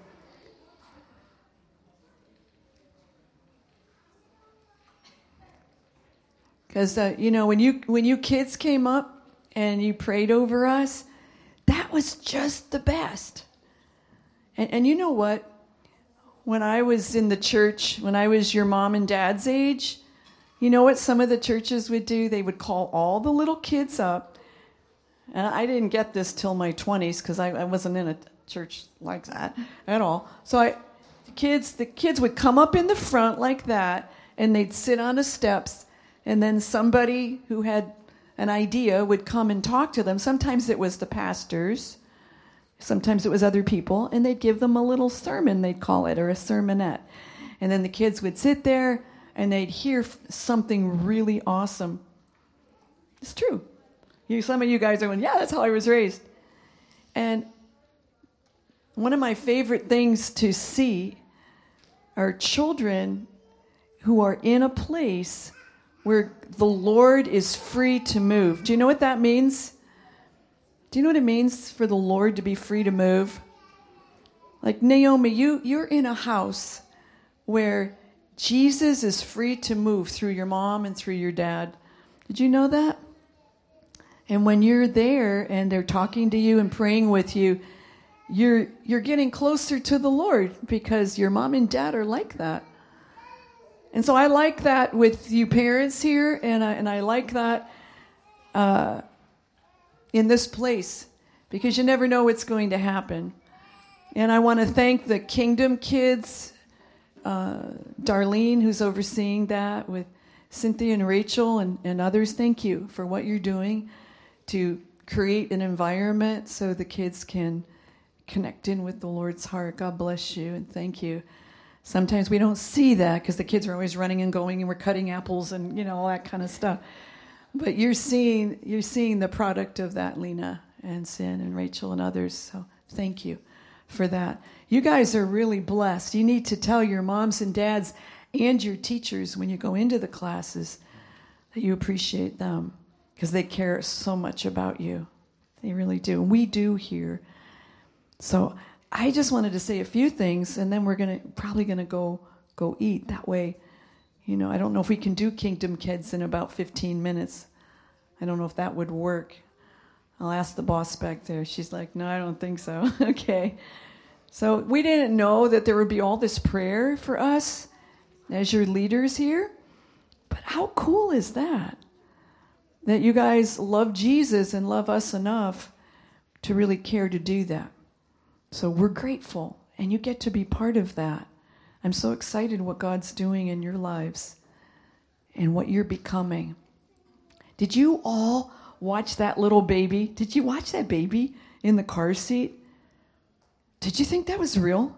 Because, uh, you know, when you when you kids came up and you prayed over us, that was just the best. And, and you know what? When I was in the church, when I was your mom and dad's age, you know what some of the churches would do? They would call all the little kids up. And I didn't get this till my twenties because I, I wasn't in a church like that at all. So I, the kids, the kids would come up in the front like that, and they'd sit on the steps. And then somebody who had an idea would come and talk to them. Sometimes it was the pastors. Sometimes it was other people. And they'd give them a little sermon, they'd call it, or a sermonette. And then the kids would sit there and they'd hear something really awesome. It's true. You, some of you guys are going, yeah, that's how I was raised. And one of my favorite things to see are children who are in a place where the Lord is free to move. Do you know what that means? Do you know what it means for the Lord to be free to move? Like Naomi, you, you're in a house where Jesus is free to move through your mom and through your dad. Did you know that? And when you're there and they're talking to you and praying with you, you're you're getting closer to the Lord because your mom and dad are like that. And so I like that with you parents here, and I, and I like that uh, in this place because you never know what's going to happen. And I want to thank the Kingdom Kids, uh, Darlene, who's overseeing that, with Cynthia and Rachel and, and others. Thank you for what you're doing to create an environment so the kids can connect in with the Lord's heart. God bless you, and thank you. Sometimes we don't see that because the kids are always running and going and we're cutting apples and, you know, all that kind of stuff. But you're seeing you're seeing the product of that, Lena and Sin and Rachel and others. So thank you for that. You guys are really blessed. You need to tell your moms and dads and your teachers when you go into the classes that you appreciate them because they care so much about you. They really do. And we do here. So I just wanted to say a few things, and then we're gonna probably gonna go go eat. That way, you know, I don't know if we can do Kingdom Kids in about fifteen minutes. I don't know if that would work. I'll ask the boss back there. She's like, no, I don't think so. Okay. So we didn't know that there would be all this prayer for us as your leaders here. But how cool is that? That you guys love Jesus and love us enough to really care to do that. So we're grateful, and you get to be part of that. I'm so excited what God's doing in your lives and what you're becoming. Did you all watch that little baby? Did you watch that baby in the car seat? Did you think that was real?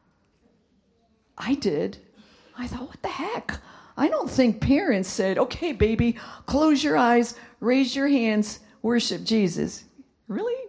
I did. I thought, what the heck? I don't think parents said, okay, baby, close your eyes, raise your hands, worship Jesus. Really?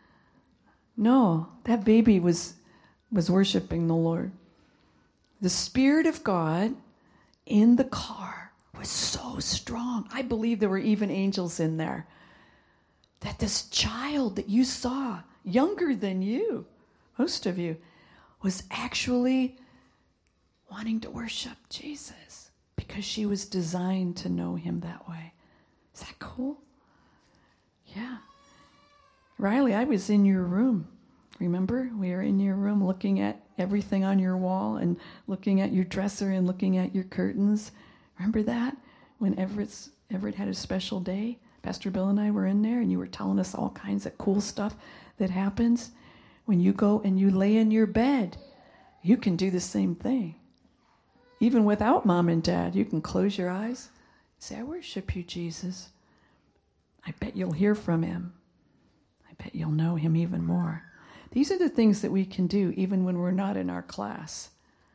No, that baby was, was worshiping the Lord. The Spirit of God in the car was so strong. I believe there were even angels in there. That this child that you saw, younger than you, most of you, was actually wanting to worship Jesus because she was designed to know him that way. Is that cool? Yeah. Riley, I was in your room. Remember? We were in your room looking at everything on your wall and looking at your dresser and looking at your curtains. Remember that? When Everett's, Everett had a special day? Pastor Bill and I were in there and you were telling us all kinds of cool stuff that happens. When you go and you lay in your bed, you can do the same thing. Even without mom and dad, you can close your eyes, say, I worship you, Jesus. I bet you'll hear from him. I bet you'll know him even more. These are the things that we can do even when we're not in our class.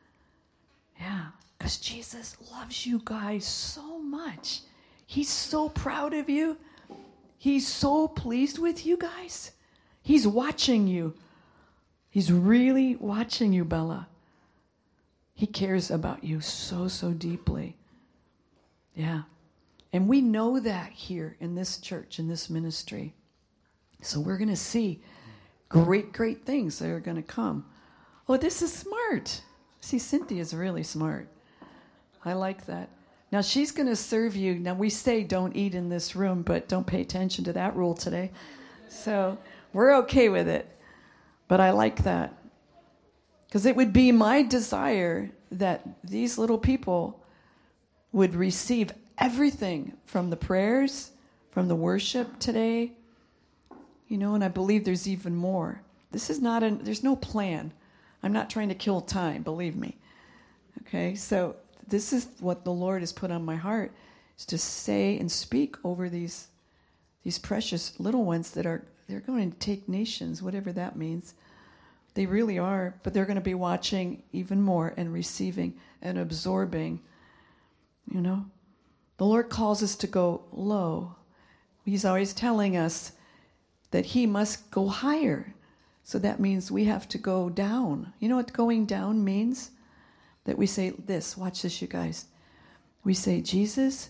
Yeah, because Jesus loves you guys so much. He's so proud of you. He's so pleased with you guys. He's watching you. He's really watching you, Bella. He cares about you so, so deeply. Yeah. And we know that here in this church, in this ministry. So we're going to see great, great things that are going to come. Oh, this is smart. See, Cynthia's really smart. I like that. Now, she's going to serve you. Now, we say don't eat in this room, but don't pay attention to that rule today. So we're okay with it. But I like that. Because it would be my desire that these little people would receive everything from the prayers, from the worship today. You know, and I believe there's even more. This is not a, there's no plan. I'm not trying to kill time, believe me. Okay, so this is what the Lord has put on my heart, is to say and speak over these these precious little ones that are, they're going to take nations, whatever that means. They really are, but they're going to be watching even more and receiving and absorbing. You know, the Lord calls us to go low. He's always telling us that he must go higher. So that means we have to go down. You know what going down means? That we say this, watch this, you guys. We say, Jesus,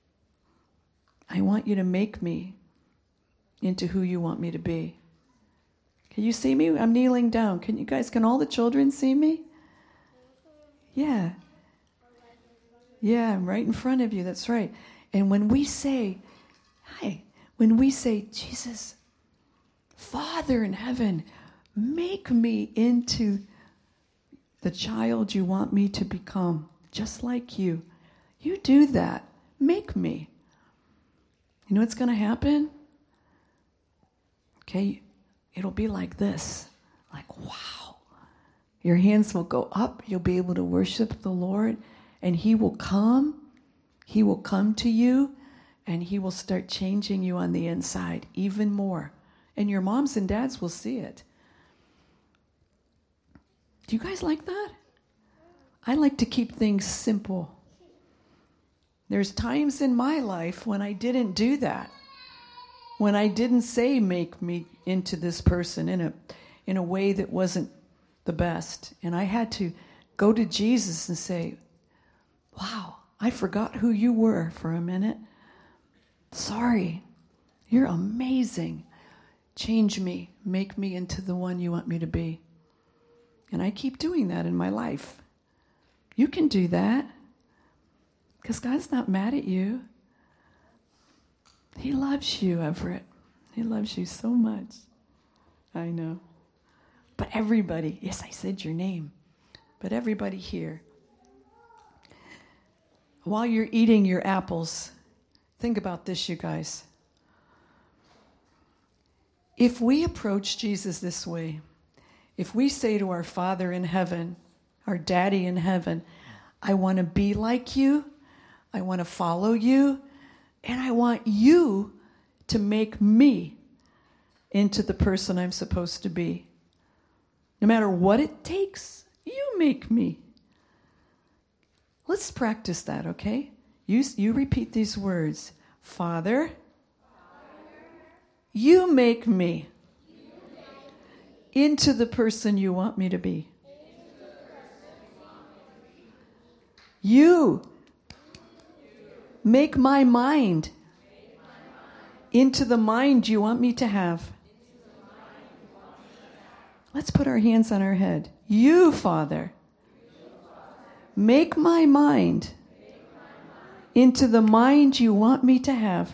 I want you to make me into who you want me to be. Can you see me? I'm kneeling down. Can you guys, can all the children see me? Yeah. Yeah, I'm right in front of you. That's right. And when we say, hi, when we say, Jesus, Father in heaven, make me into the child you want me to become, just like you. You do that. Make me. You know what's going to happen? Okay, it'll be like this. Like, wow. Your hands will go up. You'll be able to worship the Lord. And he will come. He will come to you. And he will start changing you on the inside even more. And your moms and dads will see it. Do you guys like that? I like to keep things simple. There's times in my life when I didn't do that. When I didn't say make me into this person in a in a way that wasn't the best. And I had to go to Jesus and say, wow, I forgot who you were for a minute. Sorry. You're amazing. Change me. Make me into the one you want me to be. And I keep doing that in my life. You can do that. Because God's not mad at you. He loves you, Everett. He loves you so much. I know. But everybody, yes, I said your name. But everybody here, while you're eating your apples, think about this, you guys. If we approach Jesus this way, if we say to our Father in heaven, our Daddy in heaven, I want to be like you, I want to follow you, And I want you to make me into the person I'm supposed to be. No matter what it takes, you make me. Let's practice that, okay? You, you repeat these words. Father, you make me into the person you want me to be. You make my mind into the mind you want me to have. Let's put our hands on our head. You, Father, make my mind into the mind you want me to have.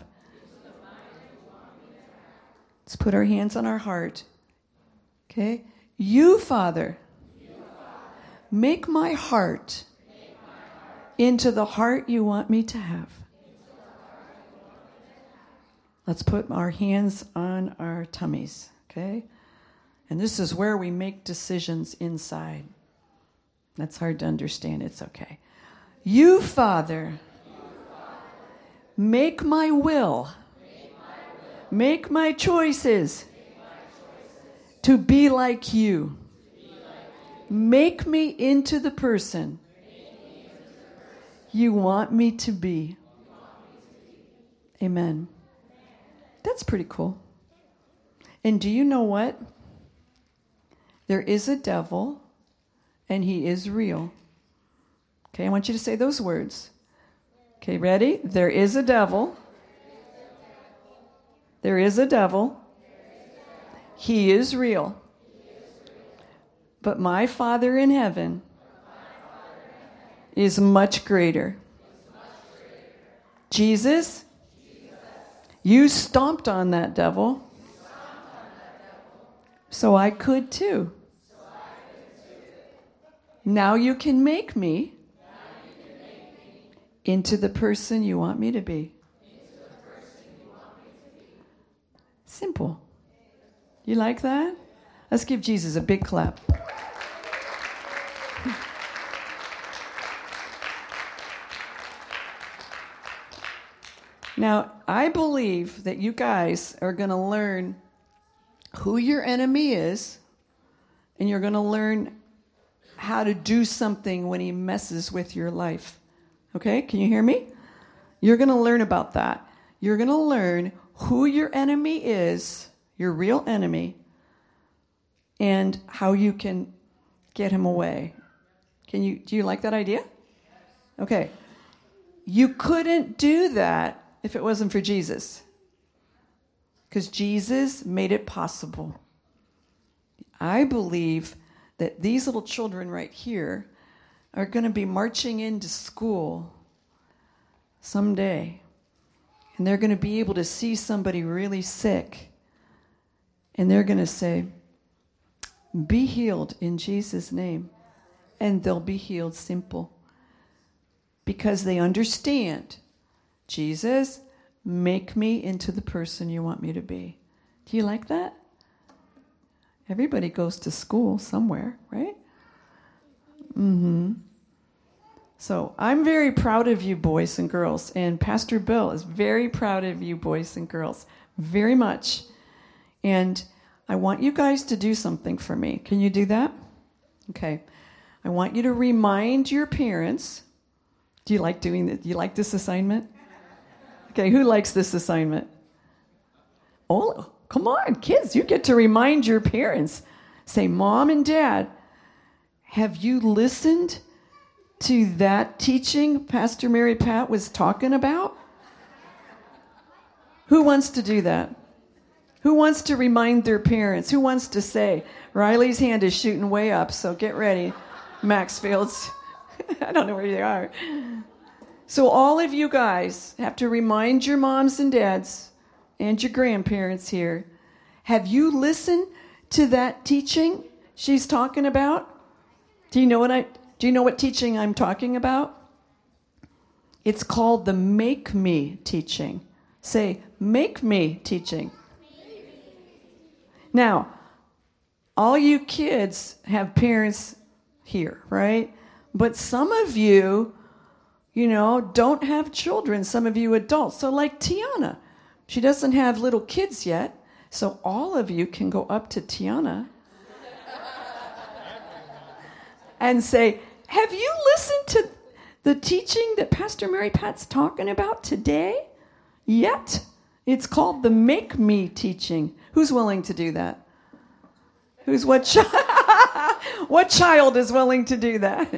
Let's put our hands on our heart. Okay? You, Father, make my heart into the heart you want me to have. Let's put our hands on our tummies, okay? And this is where we make decisions inside. That's hard to understand. It's okay. You, Father, make my will, make my choices to be like you. Make me into the person you want me to be. Amen. That's pretty cool. And do you know what? There is a devil, and he is real. Okay, I want you to say those words. Okay, ready? There is a devil. There is a devil. He is real. But my Father in heaven is much greater. Jesus, you stomped on that devil, so I could too. Now you can make me into the person you want me to be. Simple. You like that? Let's give Jesus a big clap. Now, I believe that you guys are going to learn who your enemy is, and you're going to learn how to do something when he messes with your life. Okay? Can you hear me? You're going to learn about that. You're going to learn who your enemy is, your real enemy, and how you can get him away. Can you, do you like that idea? Okay. You couldn't do that if it wasn't for Jesus. Because Jesus made it possible. I believe that these little children right here are going to be marching into school someday. And they're going to be able to see somebody really sick. And they're going to say, be healed in Jesus' name. And they'll be healed simple. Because they understand, Jesus, make me into the person you want me to be. Do you like that? Everybody goes to school somewhere, right? Mm-hmm. So I'm very proud of you, boys and girls. And Pastor Bill is very proud of you, boys and girls. Very much. And I want you guys to do something for me. Can you do that? Okay. I want you to remind your parents. Do you like doing this? Do you like this assignment? Okay, who likes this assignment? Oh, come on, kids. You get to remind your parents. Say, Mom and Dad, have you listened to that teaching Pastor Mary Pat was talking about? Who wants to do that? Who wants to remind their parents? Who wants to say? Riley's hand is shooting way up, so get ready. Maxfield's, I don't know where they are. So all of you guys have to remind your moms and dads and your grandparents here, have you listened to that teaching she's talking about? Do you know what I do you know what teaching I'm talking about? It's called the Make Me teaching. Say, Make Me teaching. Now, all you kids have parents here, right? But some of you you know, don't have children, some of you adults. So like Tiana, she doesn't have little kids yet. So all of you can go up to Tiana and say, have you listened to the teaching that Pastor Mary Pat's talking about today yet? It's called the Make Me teaching. Who's willing to do that? Who's what? Chi- what child is willing to do that?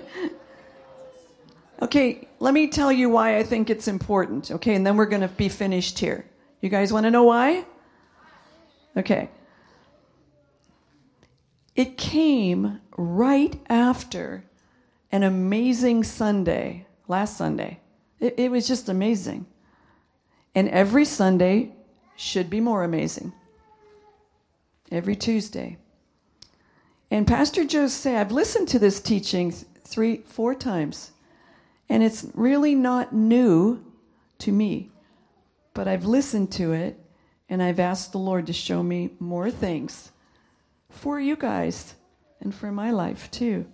Okay, let me tell you why I think it's important. Okay, and then we're going to be finished here. You guys want to know why? Okay. It came right after an amazing Sunday, last Sunday. It, it was just amazing. And every Sunday should be more amazing. Every Tuesday. And Pastor Joe said, I've listened to this teaching three, four times, and it's really not new to me. But I've listened to it, and I've asked the Lord to show me more things for you guys and for my life too.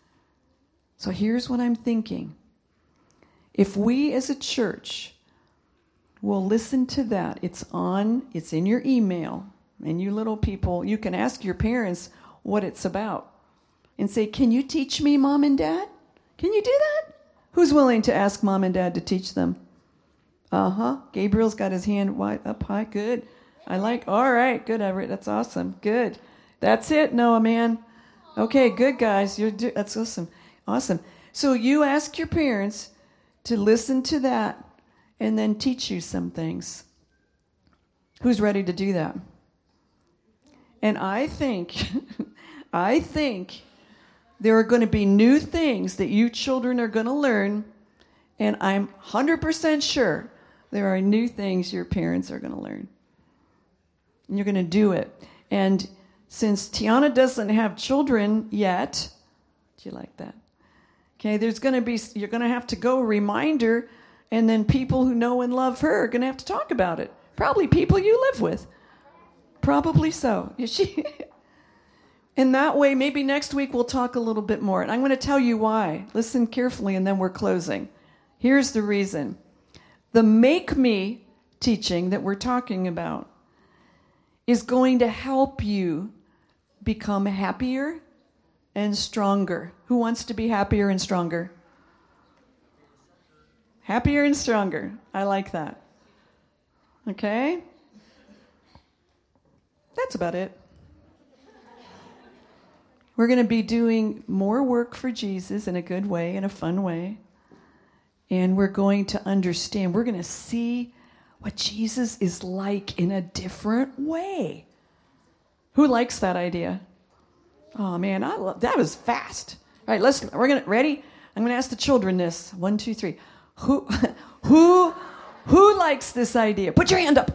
So here's what I'm thinking. If we as a church will listen to that, it's on, it's in your email, and you little people, you can ask your parents what it's about and say, can you teach me, Mom and Dad? Can you do that? Who's willing to ask Mom and Dad to teach them? Uh-huh. Gabriel's got his hand wide up high. Good. I like, all right. Good, Everett. That's awesome. Good. That's it, Noah, man. Okay, good, guys. You're do- That's awesome. Awesome. So you ask your parents to listen to that and then teach you some things. Who's ready to do that? And I think, I think there are going to be new things that you children are going to learn, and I'm one hundred percent sure there are new things your parents are going to learn. And you're going to do it. And since Tiana doesn't have children yet, do you like that? Okay, there's going to be, you're going to have to go remind her, and then people who know and love her are going to have to talk about it. Probably people you live with. Probably so. Is she? And that way, maybe next week we'll talk a little bit more. And I'm going to tell you why. Listen carefully, and then we're closing. Here's the reason. The Make Me teaching that we're talking about is going to help you become happier and stronger. Who wants to be happier and stronger? Happier and stronger. I like that. Okay? That's about it. We're going to be doing more work for Jesus in a good way, in a fun way. And we're going to understand, we're going to see what Jesus is like in a different way. Who likes that idea? Oh man, I love, that was fast. All right, let's, we're going to, ready? I'm going to ask the children this. One, two, three. Who, who, who likes this idea? Put your hand up.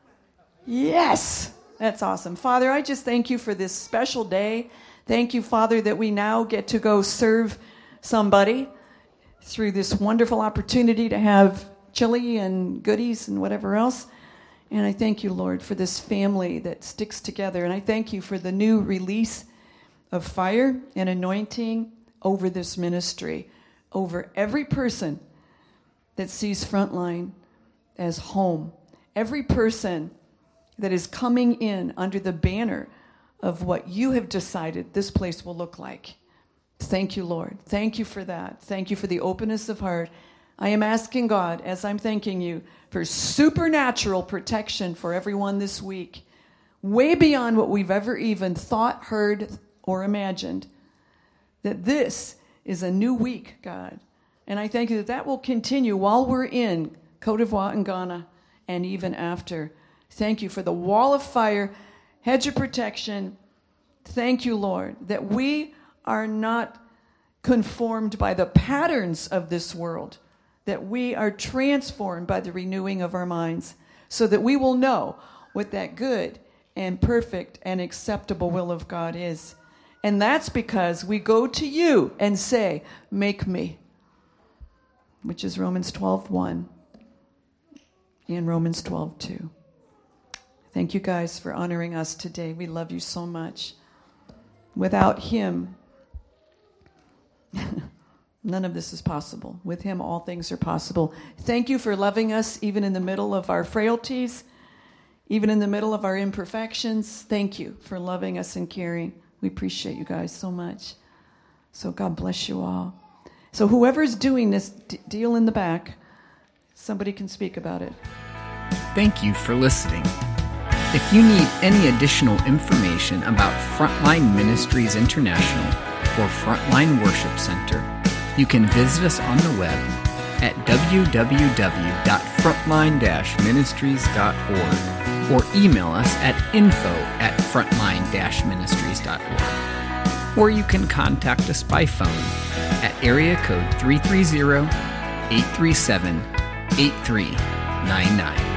Yes. That's awesome. Father, I just thank you for this special day. Thank you, Father, that we now get to go serve somebody through this wonderful opportunity to have chili and goodies and whatever else. And I thank you, Lord, for this family that sticks together. And I thank you for the new release of fire and anointing over this ministry, over every person that sees Frontline as home, every person that is coming in under the banner of what you have decided this place will look like. Thank you, Lord. Thank you for that. Thank you for the openness of heart. I am asking God, as I'm thanking you, for supernatural protection for everyone this week, way beyond what we've ever even thought, heard, or imagined, that this is a new week, God. And I thank you that that will continue while we're in Côte d'Ivoire and Ghana and even after. Thank you for the wall of fire, hedge of protection. Thank you, Lord, that we are not conformed by the patterns of this world, that we are transformed by the renewing of our minds, so that we will know what that good and perfect and acceptable will of God is. And that's because we go to you and say, make me, which is Romans twelve one and Romans twelve two. Thank you guys for honoring us today. We love you so much. Without him, None of this is possible. With him, all things are possible. Thank you for loving us even in the middle of our frailties, even in the middle of our imperfections. Thank you for loving us and caring. We appreciate you guys so much. So God bless you all. So whoever's doing this d- deal in the back, somebody can speak about it. Thank you for listening. If you need any additional information about Frontline Ministries International or Frontline Worship Center, you can visit us on the web at w w w dot frontline dash ministries dot org or email us at info at frontline dash ministries dot org. Or you can contact us by phone at area code three three zero, eight three seven, eight three nine nine.